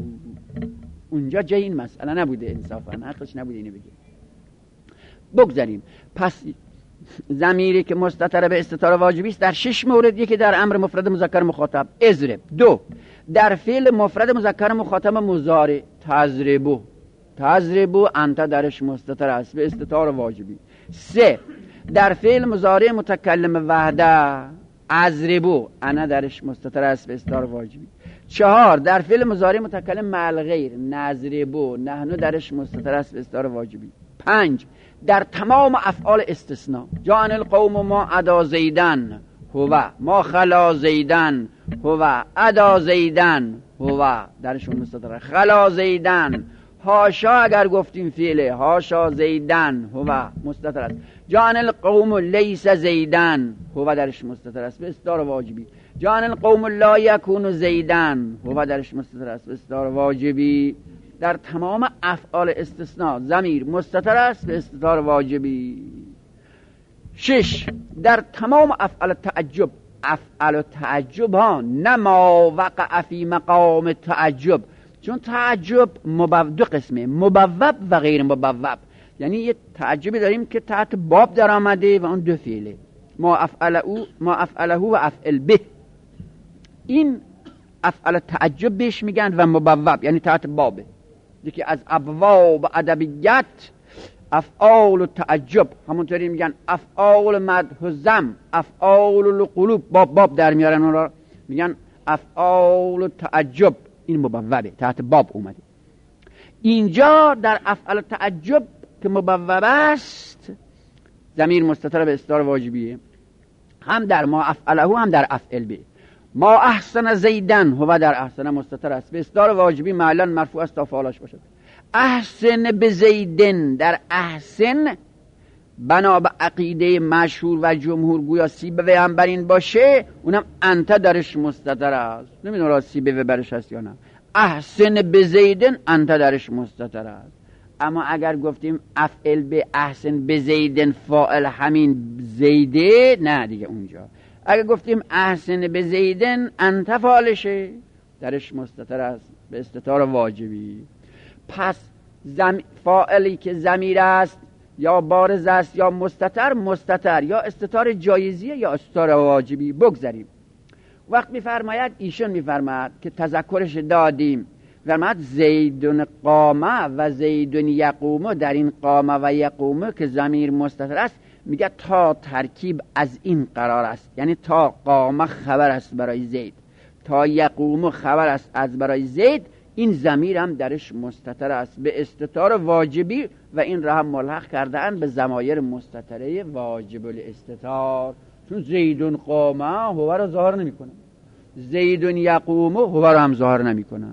اونجا جای این مسئله نبوده، انصافا حقش نبوده اینو بگه. بگذاریم. پس ضمیری که مستتر به استتار واجبی است در شش مورد: یکی در امر مفرد مذکر مخاطب اضرب، دو در فعل مفرد مذکر مخاطب مضارع تضربو تضربو انت درش مستتر است به استتار واجبی، سه در فعل مضارع متکلم وحده اضربو انا درش مستتر است به استتار واجبی، چهار در فعل مضارع متکلم مع الغیر نضربو نحنو درش مستتر است به استتار واجبی، پنج در تمام افعال استثناء جان القوم ما ادا زیدن هو ما خلا زیدن هو ادا زیدن هو درشون مستتر، خلا زیدن هاشا اگر گفتیم فعله هاشا زیدن هو مستتر است، جان القوم لیس زیدن هو درش مستتر است به استتار واجبی، جان القوم لا یکون زیدن هو درش مستتر است به استتار واجبی. در تمام افعال استثناء ضمیر مستتر است به استتار واجبی. شش در تمام افعال تعجب افعال تعجب ها نه ما وقع فی مقام تعجب چون تعجب مبو... دو قسمه، مبوب و غیر مبوب. یعنی یه تعجبی داریم که تحت باب در آمده و اون دو فعله، ما افعله ما افعله و افعل به. این افعل تعجب بهش میگن و مبوب یعنی تحت بابه. یکی از ابواب ادبیات افعال و تعجب، همونطوری میگن افعال مدح و ذم، افعال القلوب، باب باب در میارن اون را میگن افعال و تعجب. این مبوبه، تحت باب اومده. اینجا در افعال تعجب که مبوب است ضمیر مستتر به استار واجبیه، هم در ما افعله هم در افعل به. ما احسن زیدن هو در احسن مستتر است به استار واجبی معلن مرفوع است تا فعالش باشد. احسن به زیدن در احسن بنا به عقیده مشهور و جمهور گویا سیبوی هم بر این باشه، اونم انت درش مستتر است. نمیدونم را سیبوی برش هست یا نه. احسن به زیدن انت درش مستتر است. اما اگر گفتیم افعل به احسن به زیدن فاعل همین زیده، نه دیگه اونجا. اگر گفتیم احسن به زیدن انت فاعلشه درش مستتر است به استتار واجبی. پس زم... فاعلی که ضمیر است یا بارز است یا مستتر، مستتر یا استتار جایزیه یا استتار واجبی. بگذاریم. وقت میفرماید ایشون میفرماید که تذکرش دادیم، فرماید زیدون قامه و زیدون یقومه، در این قامه و یقومه که ضمیر مستتر است میگه تا ترکیب از این قرار است، یعنی تا قامه خبر است برای زید، تا یقومه خبر است از برای زید، این ضمیر هم درش مستتر است به استتار واجبی و این را هم ملحق کردن به ضمایر مستتره واجب الاستتار. چون زیدون قامه هو را ظاهر نمی کنه، زیدون یقومه هو را هم ظاهر نمی کنه.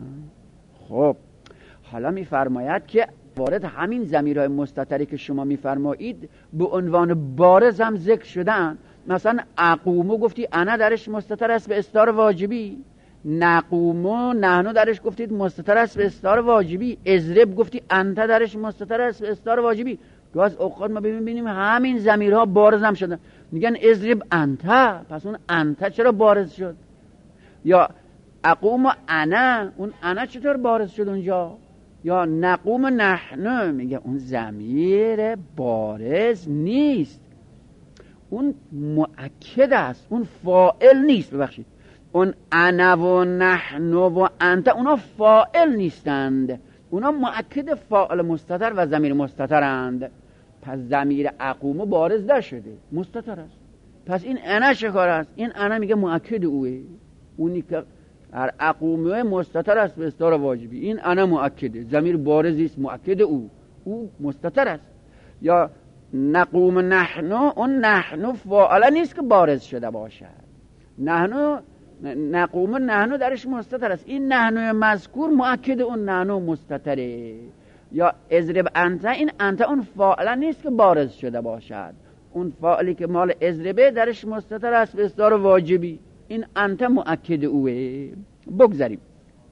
خب حالا میفرماید که وارد همین ضمیرهای مستتری که شما میفرمایید به عنوان بارز هم ذکر شدن. مثلا اقومو گفتی انا درش مستتر است به استتار واجبی، نقومو نحنو درش گفتید مستتر است به استتار واجبی، اضرب گفتی انت درش مستتر است به استتار واجبی. تو از اوقات ما ببینیم همین ضمیرها بارز هم شدن، میگن اضرب انت، پس اون انت چرا بارز شد؟ یا اقوم انا، اون انا چطور بارز شد اونجا؟ یا نقوم نحنو، میگه اون ضمیر بارز نیست، اون مؤکد است، اون فاعل نیست. ببخشید اون انا و نحنو و انت اونا فاعل نیستند، اونا مؤکد فاعل مستتر و ضمیر مستترند. پس ضمیر اقوم بارز نشده، مستتر است. پس این انا چه کار است؟ این انا میگه مؤکد اوه، اونی که هر اقومه مستتر است به استتار واجبی، این انا مؤکده، ضمیر بارزی است مؤکد او، او مستتر است. یا نقوم نحنو، اون نحنو فاعل نیست که بارز شده باشد، نحنو نقوم نحنو درش مستتر است، این نحنو مذکور مؤکد اون نحنو مستتره. یا اضرب انت، این انت اون فاعل نیست که بارز شده باشد، اون فاعلی که مال اضربه درش مستتر است به استتار واجبی، این انت مؤکد اوه. بگذاریم.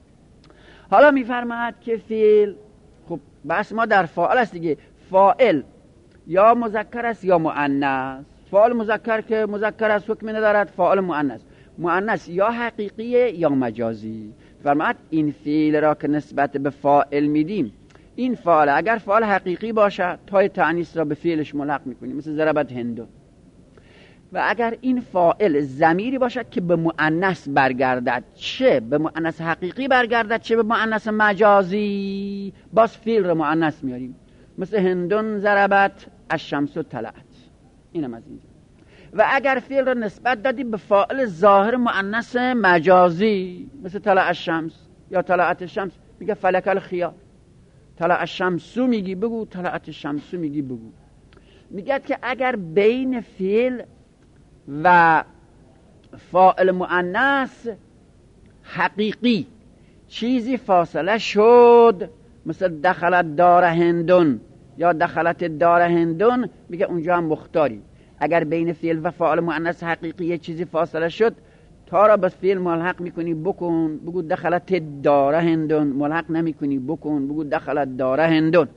حالا میفرماید که فعل، خب بس ما در فاعل است دیگه، فاعل یا مذکر است یا مؤنث. فاعل مذکر که مذکر است حکم ندارد، فاعل مؤنث مؤنث یا حقیقیه یا مجازی. فرماید این فعل را که نسبت به فاعل میدیم، این فاعل اگر فاعل حقیقی باشد تای تأنیث را به فعلش ملحق میکنیم، مثل ضربت هندو. و اگر این فاعل ضمیری باشد که به مؤنث برگردد، چه به مؤنث حقیقی برگردد چه به مؤنث مجازی، باز فعل را مؤنث میاریم، مثل هندون ضربت الشمس طلعت، اینم از اینجا. و اگر فعل را نسبت دادی به فاعل ظاهر مؤنث مجازی، مثل طلع الشمس یا طلعت الشمس، میگه فلک الخیار، طلع الشمسو میگی بگو، طلعت الشمسو میگی بگو. میگه که اگر بین فعل و فاعل مؤنث حقیقی چیزی فاصله شد، مثل دخلت دار هندون یا دخلت دار هندون، میگه اونجا هم مختاری. اگر بین فعل و فاعل مؤنث حقیقی چیزی فاصله شد، تا را بس فعل ملحق میکنی بکن، بگو دخلت دار هندون، ملحق نمیکنی بکن، بگو دخلت دار هندون.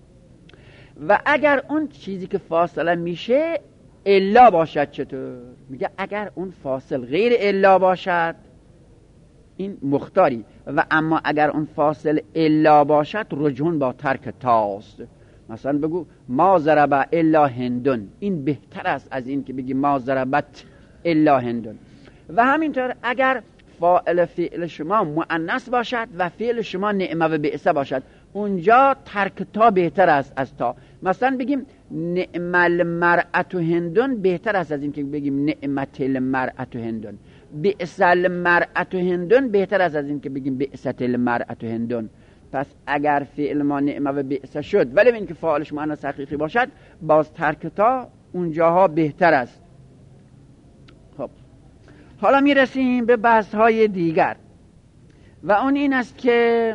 و اگر اون چیزی که فاصله میشه الا باشد، چطور؟ میگه اگر اون فاصل غیر الا باشد، این مختاری. و اما اگر اون فاصل الا باشد رجون با ترک تاست. مثلا بگو ما ضرب الا هندون، این بهتر است از این که بگی ما ضربت الا هندون. و همینطور اگر فاعل فعل شما مؤنث باشد و فعل شما نعمه و بئس باشد، اونجا ترک تا بهتر است از تا. مثلا بگیم نعم المرأة هندون بهتر است از این که بگیم نعمت المرأة هندون. بئس المرأة هندون بهتر است از این که بگیم بئست المرأة هندون. پس اگر فعل ما نعمه و بئس شد ولی این که فاعلش مؤنث حقیقی باشد، باز ترک تا اونجاها بهتر است. خب حالا میرسیم به بحث های دیگر و اون این است که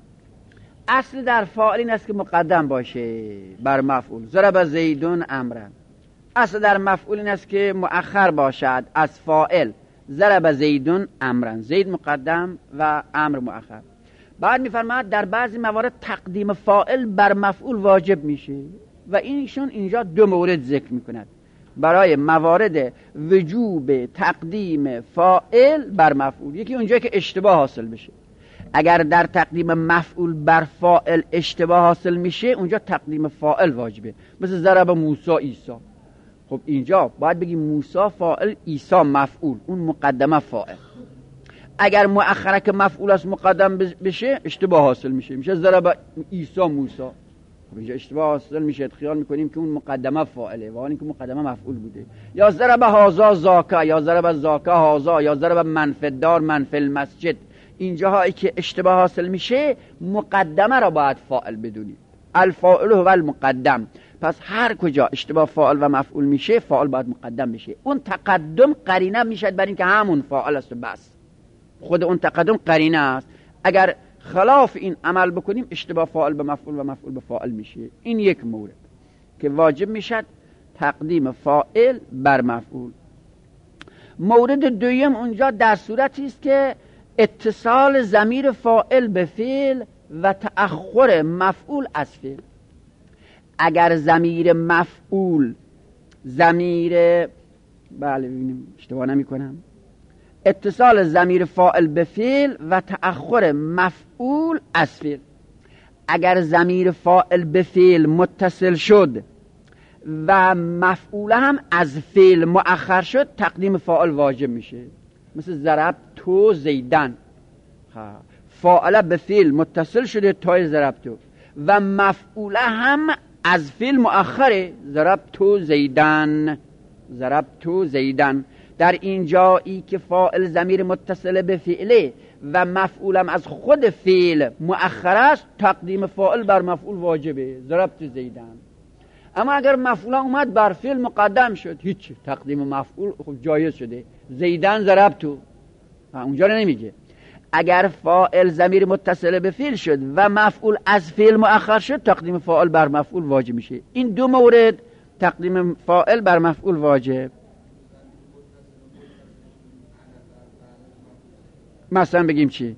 اصل در فاعل این است که مقدم باشه بر مفعول. ضرب زیدون امرا. اصل در مفعول این است که مؤخر باشد از فاعل. ضرب زیدون امرا، زید مقدم و امر مؤخر. بعد میفرماید در بعضی موارد تقدیم فاعل بر مفعول واجب میشه و اینشون اینجا دو مورد ذکر میکند برای موارد وجوب تقدیم فاعل بر مفعول. یکی اونجایی که اشتباه حاصل بشه. اگر در تقدیم مفعول بر فاعل اشتباه حاصل میشه اونجا تقدیم فاعل واجبه، مثل ضرب موسی عیسی. خب اینجا باید بگیم موسی فاعل، عیسی مفعول، اون مقدمه فاعل. اگر مؤخره که مفعول است مقدم بشه اشتباه حاصل میشه، میشه ضرب عیسی موسی. خب اینجا اشتباه حاصل میشه، خیال میکنیم که اون مقدمه فاعله و اون که مقدمه مفعول بوده. یا ضرب هازا زاکا، یا ضرب زاکا هازا، یا ضرب منفدار منفل المسجد. اینجاهایی که اشتباه حاصل میشه مقدمه را باید فاعل بدونید. الفاعل هو المقدم. پس هر کجا اشتباه فاعل و مفعول میشه فاعل باید مقدم بشه. اون تقدم قرینه میشه برای اینکه همون فاعل است و بس. خود اون تقدم قرینه است. اگر خلاف این عمل بکنیم اشتباه فاعل به مفعول و مفعول به فاعل میشه. این یک مورد که واجب میشد تقدیم فاعل بر مفعول. مورد دوم اونجا در صورتی است که اتصال ضمیر فاعل به فعل و تأخر مفعول از فعل. اگر ضمیر مفعول ضمیر بله ببینیم اشتباه نمی کنم اتصال ضمیر فاعل به فعل و تأخر مفعول از فعل. اگر ضمیر فاعل به فعل متصل شد و مفعول هم از فعل مؤخر شد تقدیم فاعل واجب میشه، مثل ضرب تو زیدن. فاعل به فعل متصل شده تای ضرب تو و مفعول هم از فعل مؤخره، ضرب تو زیدن ضرب تو زیدن. در این جایی که فاعل ضمیر متصل به فعله و مفعولم از خود فعل مؤخر است تقدیم فاعل بر مفعول واجبه، ضرب تو زیدن. اما اگر مفعول اومد بر فعل مقدم شد هیچ، تقدیم مفعول خب جایز شده، زیدن ضرب تو، اونجا رو نمیگه. اگر فاعل ضمیر متصل به فعل شد و مفعول از فعل مؤخر شد تقدیم فاعل بر مفعول واجب میشه. این دو مورد تقدیم فاعل بر مفعول واجب. مثلا بگیم چی؟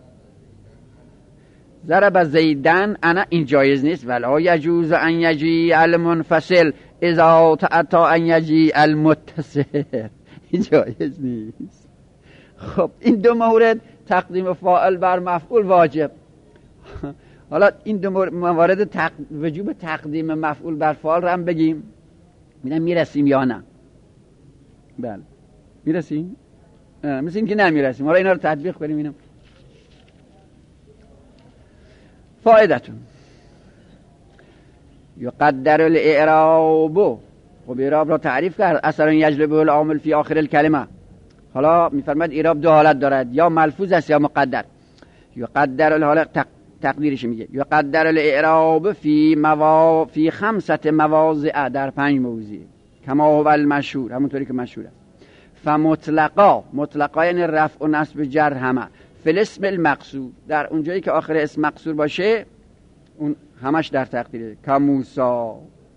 ضرب زیدن انا، این جایز نیست. ولا یجوز ان یجی المنفصل اذا تعطا ان یجی المتصل، این جایز نیست. خب این دو مورد تقدیم فاعل بر مفعول واجب. حالا این دو موارد تق... وجوب تقدیم مفعول بر فاعل رو هم بگیم، میدونم میرسیم یا نه. بله میرسیم، مثل این که نمیرسیم. حالا اینا رو تطبیق کنیم. اینم فائدتون یقدر الاعراب. خب اعراب را تعریف کرد، اثر یجلبه العامل فی آخر الکلمه. حالا میفرماید اعراب دو حالت دارد، یا ملفوظ است یا مقدر. یقدر الحالت تق... تقدیرش میگه یقدر الاعراب فی موا فی خمسه مواضع، در پنج موضع، کما هو المشهور، همونطوری که مشهور است. فمطلقا، مطلقا یعنی رفع و نصب جر همه. فی اسم المقصور، در اونجایی که آخر اسم مقصور باشه اون همش در تقدیره. که موسی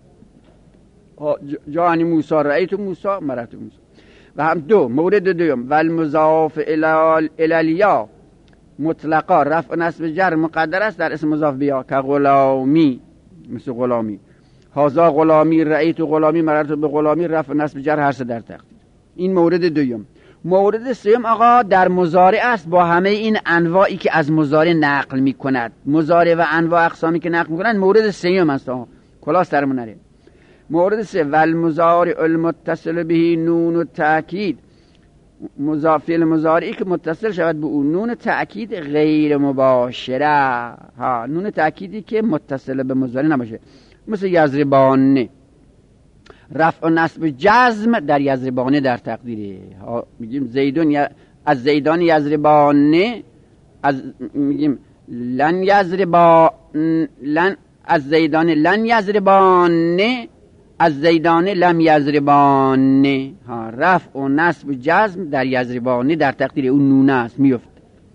جانی موسی، رأیت موسی، مررت موسی. و هم دو مورد دوم و المضاف الالیا، مطلقا رفع و نصب جر مقدر است در اسم مضاف بیا، که غلامی، مثل غلامی. هازا غلامی، رأیت غلامی، مررت به غلامی، رفع و نصب جر هر سه در تقدیر. این مورد دوم. مورد سوم آقا در مضارع است با همه این انواعی که از مضارع نقل می کند. مضارع و انواع اقسامی که نقل می کنند مورد سوم است آقا. کلاس درمون نره. مورد سه والمضارع المتصل به نون و تأکید، فعل مضارعی که متصل شود به اون نون تأکید غیر مباشره، ها نون تأکیدی که متصل به مضارع نباشه، مثل یضربان. رفع و نصب جزم در یضربان در تقدیره. ها میگیم زیدون ی... از زیدان یضربان، از میگیم لن یضربان، لن از زیدان لن یضربان، از زیدان لم یضربان. ها رفع و نصب جزم در یضربان در تقدیر اون نونه است میفته.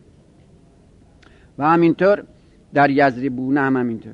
و همینطور در یضربون هم همینطور.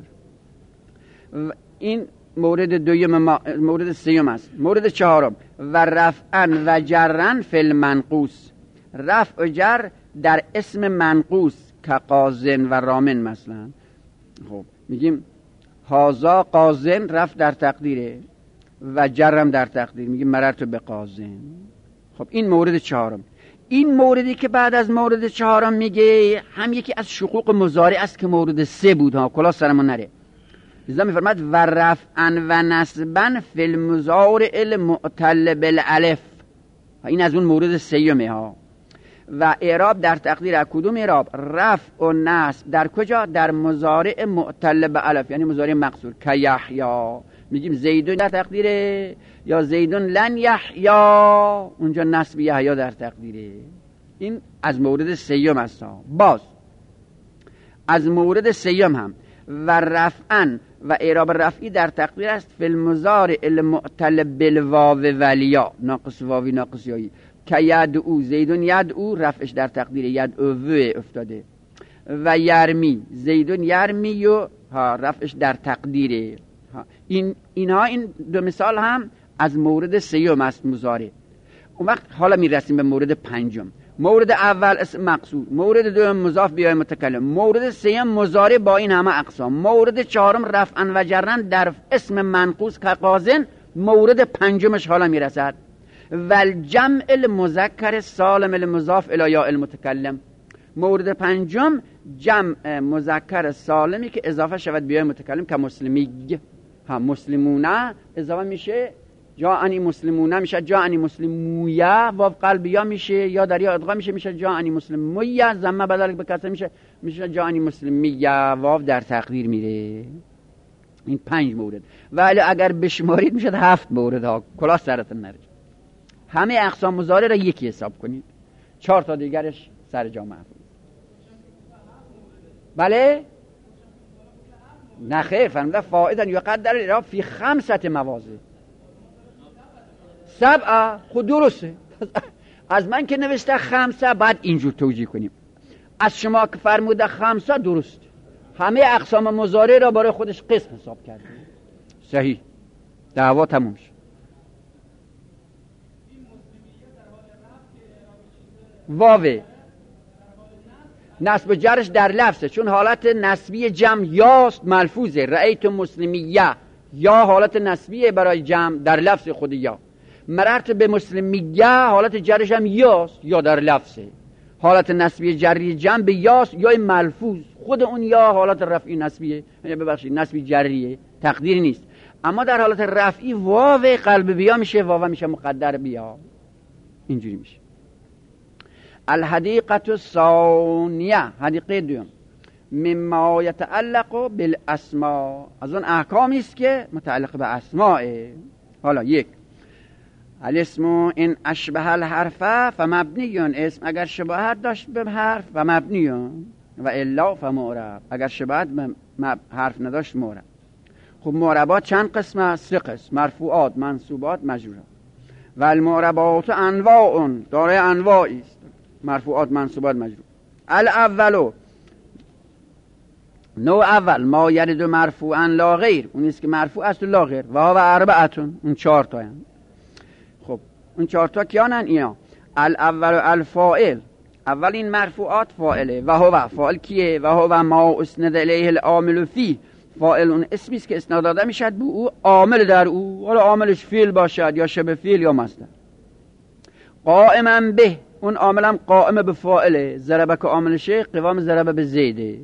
این مورد دوم ما... مورد سوم است. مورد چهارم و رفعا و جرا فی المنقوص، رفع و جر در اسم منقوص که قازن و رامن مثلا. خب میگیم هازا قازن رفع در تقدیره و جرم در تقدیر، میگیم مررت به قازن. خب این مورد چهارم. این موردی که بعد از مورد چهارم میگه هم یکی از شقوق مضارع است که مورد سه بود ها، کلاس سرمون نره. لذا میفرماد و رفعا و نصبا فی المضارع المعتل بالالف، این از اون مورد سیومه ها. و اعراب در تقدیر کدوم اعراب؟ رفع و نصب در کجا؟ در مضارع معتل بالالف، یعنی مضارع مقصور که یحیا. میگیم زیدون در تقدیره یا زیدون لن یحیا، اونجا نصب یحیا در تقدیره. این از مورد سیوم است ها. باز از مورد سیوم هم و رفعا و اعراب رفعی در تقدیر است فی المضارع المعتل بالواو ولیا، ناقص واوی ناقص یایی، که یدعو زیدون یدعو رفعش در تقدیر یدعو افتاده. و یرمی زیدون یرمی و ها رفعش در تقدیره. این اینها این دو مثال هم از مورد سیوم است مضارع. اون وقت حالا میرسیم به مورد پنجم. مورد اول اسم مقصور، مورد دوم مضاف به متکلم، مورد سوم مضارع با این همه اقسام، مورد چهارم رفعا و جرا در اسم منقوص که قازن، مورد پنجمش حالا میرسد والجمع المذکر سالم المضاف الی یا المتکلم. مورد پنجم جمع مذکر سالمی که اضافه شود به متکلم که مسلمی. ها مسلمونه اضافه میشه جاءنی مسلمونه میشه جاءنی مسلمویا، واو قلبیا میشه یا در یا ادغام میشه میشه جاءنی مسلمویا، ضمه بدل به کسر میشه میشه جاءنی مسلمیا، واو در تقدیر میره. این پنج مورد. ولی اگر بشمارید میشه هفت مورد ها. کلاس سرتون نره. همه اقسام مضارع را یکی حساب کنید، چهار تا دیگرش سر جا محفوظ. بله نه خیر، فرموده فائدن یقدر الاعراب فی خمسة مواضع. سبعه خود درسته. از من که نوشته خمسه بعد اینجور توجیه کنیم، از شما که فرموده خمسه درست، همه اقسام مضارع را برای خودش قسم حساب کرده. صحیح، دعوا تموم شد. واوه نصب جرش در لفظه، چون حالت نسبی جمع یاست ملفوظه. رأیت مسلمیه یا حالت نسبیه برای جمع در لفظ خود یا. مررت به مسلمیه حالت جرش هم یاست یا در لفظه. حالت نسبی جری جمع به یاست یا ملفوظ، خود اون یا حالت رفعی نسبیه، ببخشید نسبی جریه، تقدیر نیست. اما در حالت رفعی واو قلب بیا میشه، واو میشه مقدر بیا، اینجوری میشه. الحدیقه الثانیه، حدیقه دوم، مما یتعلق بالاسماء، از اون احکامی است که متعلق به اسماء. حالا یک، الاسم ان اشبه الحرف فمبنی، اسم اگر شباهت داشت به حرف و مبنی، و الا فمعرب، اگر شباهت به حرف نداشت معرب. خب معربات چند قسمه؟ سه قسم، مرفوعات، منصوبات، مجرورات. و المعربات انواع، دارای انواعی است، مرفوعات، منصوبات، مجرور. الاولو، نوع اول، ما یرد مرفوعا لا غیر، اون است که مرفوع است و لا غیر. و ها و اربعتون، اون چهار تا هستند. خب اون چهار تا کیانن؟ اینا الاول الفاعل، اول این مرفوعات فاعله. و هو، فاعل کیه؟ و هو ما اسند الیه العامل فی، فاعل اون اسمی است که اسناد داده میشد به او عامل در او، حالا عاملش فعل باشد یا شبه فعل یا مصدر. قائما به، اون عامل هم قائم به فاعله، ضربه که عاملشه قوام ضربه به زیده.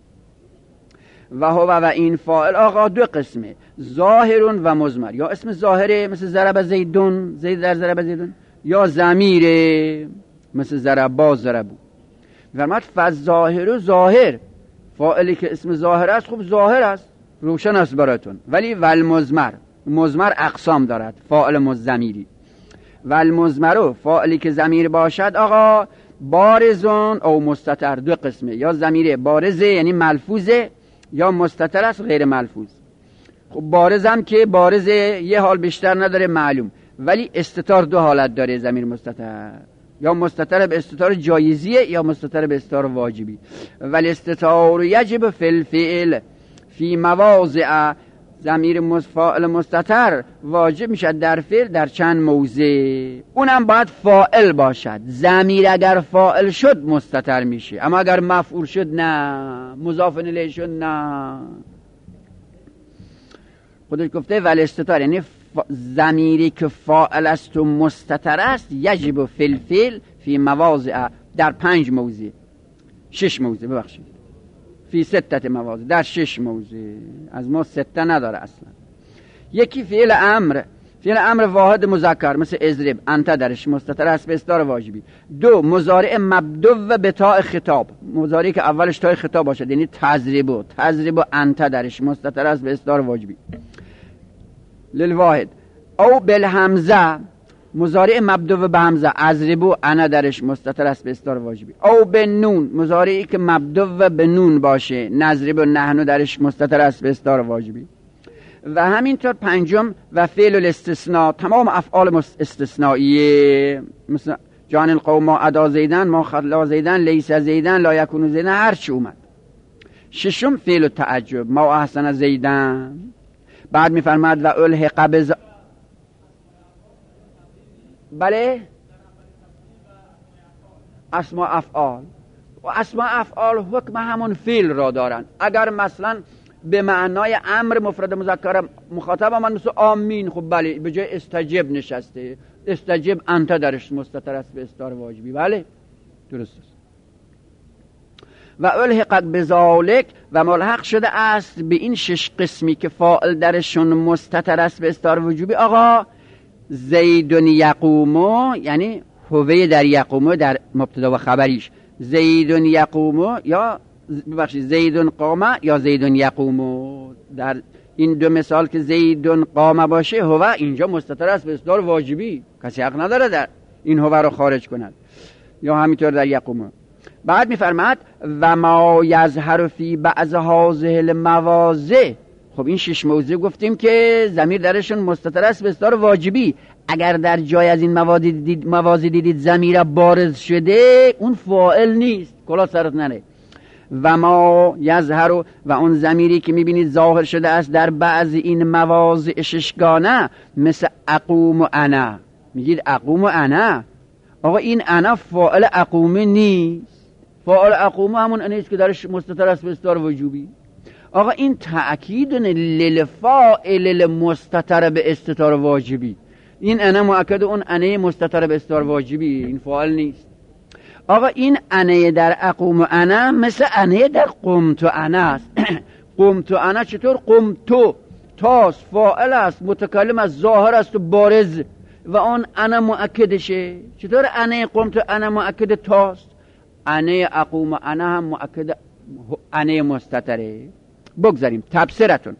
و هو و این فاعل آقا دو قسمه، ظاهر و مضمر. یا اسم ظاهره مثل ضرب زیدون، زید در ضرب زیدون، یا ضمیره مثل ضرب با ضربو. فرمود فظاهر و ظاهر، فاعلی که اسم ظاهر است خوب ظاهر است، روشن است براتون. ولی والمضمر، مضمر اقسام دارد، فاعل مضمیری. والمضمر، فاعلی که ضمیر باشد آقا بارزون او مستتر، دو قسمه، یا ضمیر بارزه یعنی ملفوظه، یا مستتر است غیر ملفوظ. خب بارزم که بارزه یه حال بیشتر نداره معلوم، ولی استتار دو حالت داره ضمیر مستتر، یا مستتر به استتار جایزیه یا مستتر به استتار واجبی. ولی استتار یجب فی الفعل فی مواضع، ضمیر مفاعل مستتر واجب میشه در فعل در چند موضع، اونم باید فاعل باشد. ضمیر اگر فاعل شد مستتر میشه، اما اگر مفعول شد نه، مضاف الیه شد نه. خودش گفته ولی استتار یعنی ضمیری که فاعل است و مستتر است، یجب فی الفعل فی مواضع، در پنج موضع، شش موضع ببخشید، فی ستت مواضع، در شش موضع، از ما سته نداره اصلا. یکی فعل امر، فعل امر واحد مذکر مثل اضرب، انت درش مستتر است به استتار واجبی. دو مضارع مبدو به تاء خطاب، مضارعی که اولش تاء خطاب باشد، یعنی تضرب، تضرب انت درش مستتر است به استتار واجبی للواحد. او بالهمزه، مضارع مبدو به همزه، اضرب انا درش مستتر است به استتار واجبی. او به نون، مضارعی که مبدو به نون باشه، نضرب نحن درش مستتر است به استتار واجبی. و همینطور پنجم و فعل الاستثناء، تمام افعال استثنائیه مثل جان القوم ما ادا زیدن، ما خلا زیدن، لیس زیدن، لا یکون زیدن، هر چی اومد. ششم فعل التعجب، ما احسن زیدن. بعد میفرماد و الحق بز، بله اسماء افعال، و اسماء افعال حکم همون فعل را دارن. اگر مثلا به معنای امر مفرد مذکر مخاطب من مثل آمین، خب بله به جای استجب نشسته، استجب انت درش مستتر است به استتار واجبی، بله درست است. و الحق بذالک، و ملحق شده است به این شش قسمی که فاعل درشون مستتر است به استتار وجوبی آقا زیدون یقومو، یعنی هوه در یقومو در مبتدا و خبریش، زیدون یقومو یا ببخشید زیدون قامه یا زیدون یقومو. در این دو مثال که زیدون قامه باشه هوه اینجا مستتر است به استتار واجبی، کسی حق نداره در این هوه رو خارج کند، یا همینطور در یقومو. بعد میفرماد و ما یظهر فی بعض هذه المواضع، خب این شش موضع گفتیم که ضمیر درشون مستتر است به استتار واجبی. اگر در جای از این مواضع دیدید مواضع دیدید ضمیر بارز شده، اون فاعل نیست، کلا سرت نره. و ما یظهر، و اون ضمیری که میبینید ظاهر شده است در بعض این مواضع ششگانه، مثل اقوم و انا، میگید اقوم و انا، آقا این انا فاعل اقوم نیست، فاعل اقوم همون انیست که درش مستتر است به استتار وجوبی. آقا این تأکید للفاعل المستتر به استتار واجبی، این انا مؤکد اون انه مستتر به استتار واجبی، این فاعل نیست. آقا این انه در اقوم انا مثل انه در قمت انا است. قمت انا چطور؟ قمتو تاس فاعل است، متکلم از ظاهر است و بارز، و اون انا مؤکدشه. چطور انه قمت انا مؤکد تاست؟ انه اقوم انا هم مؤکد انه مستتره. بگذاریم تبصرتون.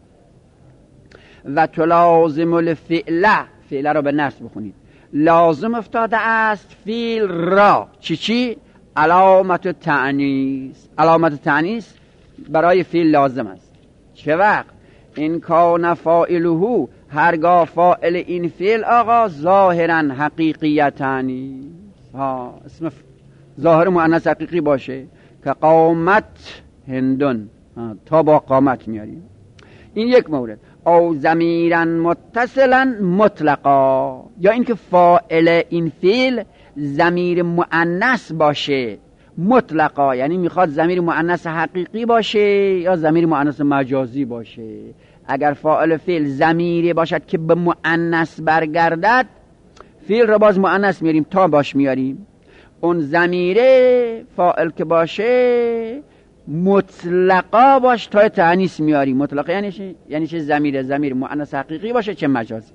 و تو لازم الفعل، فعل را به نصب بخونید، لازم افتاده است فعل را چی چی؟ علامت تعنیس، علامت تعنیس برای فعل لازم است. چه وقت؟ این کان فاعله، هرگاه فاعل این فعل آقا ظاهرا حقیقیتانی، ها اسم ف... ظاهر مؤنث حقیقی باشه، که قامت هندون، تا با قامت میاریم. این یک مورد. او ضمیرا متصلا مطلقا، یا اینکه فاعل این فعل ضمیر مؤنث باشه مطلقا، یعنی میخواد ضمیر مؤنث حقیقی باشه یا ضمیر مؤنث مجازی باشه. اگر فاعل فعل ضمیری باشد که به مؤنث برگردد، فیل را باز مؤنث میاریم، تا باش میاریم. اون ضمیره فاعل که باشه مطلقا باش تا تأنیث میاریم. مطلقا یعنی چه؟ یعنی چه ضمیر ضمیر مؤنث حقیقی باشه چه مجازی.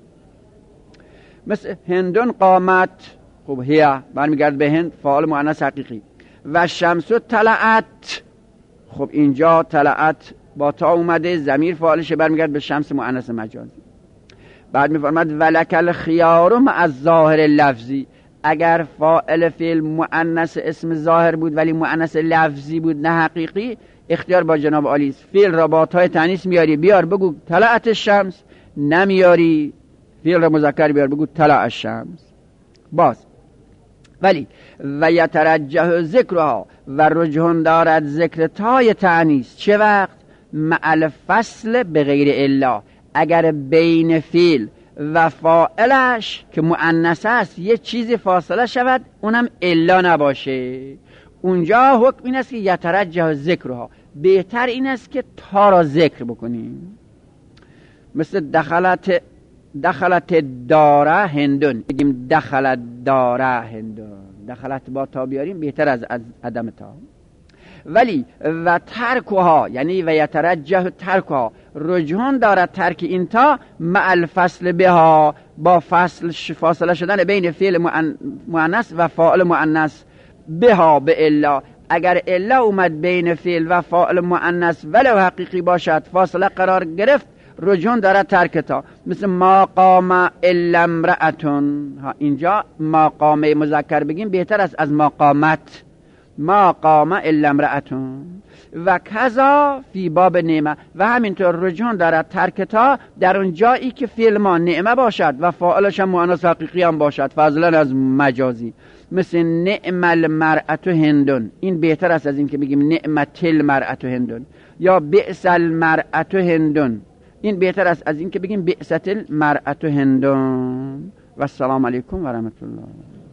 مثل هندون قامت، خب هیا برمیگرد به هند، فاعل مؤنث حقیقی. و شمس طلعت، خب اینجا طلعت با تا اومده، ضمیر فاعلش برمیگرد به شمس مؤنث مجازی. بعد میفرماد ولک الخیار مع الظاهر لفظی، اگر فاعل فعل مؤنث اسم ظاهر بود ولی مؤنث لفظی بود نه حقیقی، اختیار با جناب عالی است. فعل را با تای تانیث میاری بیار بگو طلعت الشمس، نمیاری فعل را مذکر بیار بگو طلع الشمس. باز ولی و یترجح ذکرها و رجحان دارد ذکر تای تانیث چه وقت؟ مع الفصل بغیر الا، اگر بین فعل و فاعلش که مؤنث است یه چیزی فاصله شود اونم الا نباشه، اونجا حکم این است که یترجح ذکرها، بهتر این است که تا را ذکر بکنیم. مثل دخلت دخلت داره هندون، بگیم دخلت داره هندون، دخلت با تا بیاریم بهتر از عدم تا. ولی و ترکها یعنی و یترجح ترکها، رجحان دارد ترک این تا مع الفصل بها، با فصل فاصله شدن بین فعل مؤنث و فاعل مؤنث، بها به الا، اگر الا اومد بین فعل و فاعل مؤنث ولو حقیقی باشد فاصله قرار گرفت، رجحان دارد ترک تا. مثل ما قام الا امرأتون، اینجا ما قامه مذکر بگیم بهتر است از ما قامت، ما قام الا امرأتون. و کذا فی باب نعمه، و همینطور رجحان دارد ترک تا در اون جایی که فعل ما نعمه باشد و فاعلش هم مؤنث حقیقی هم باشد فضلا از مجازی. مثل نعم المرأة هندون، این بهتر است از این که بگیم نعمت المرأة هندون، یا بئس المرأة هندون، این بهتر است از این که بگیم بئست المرأة هندون. و السلام علیکم و رحمت الله.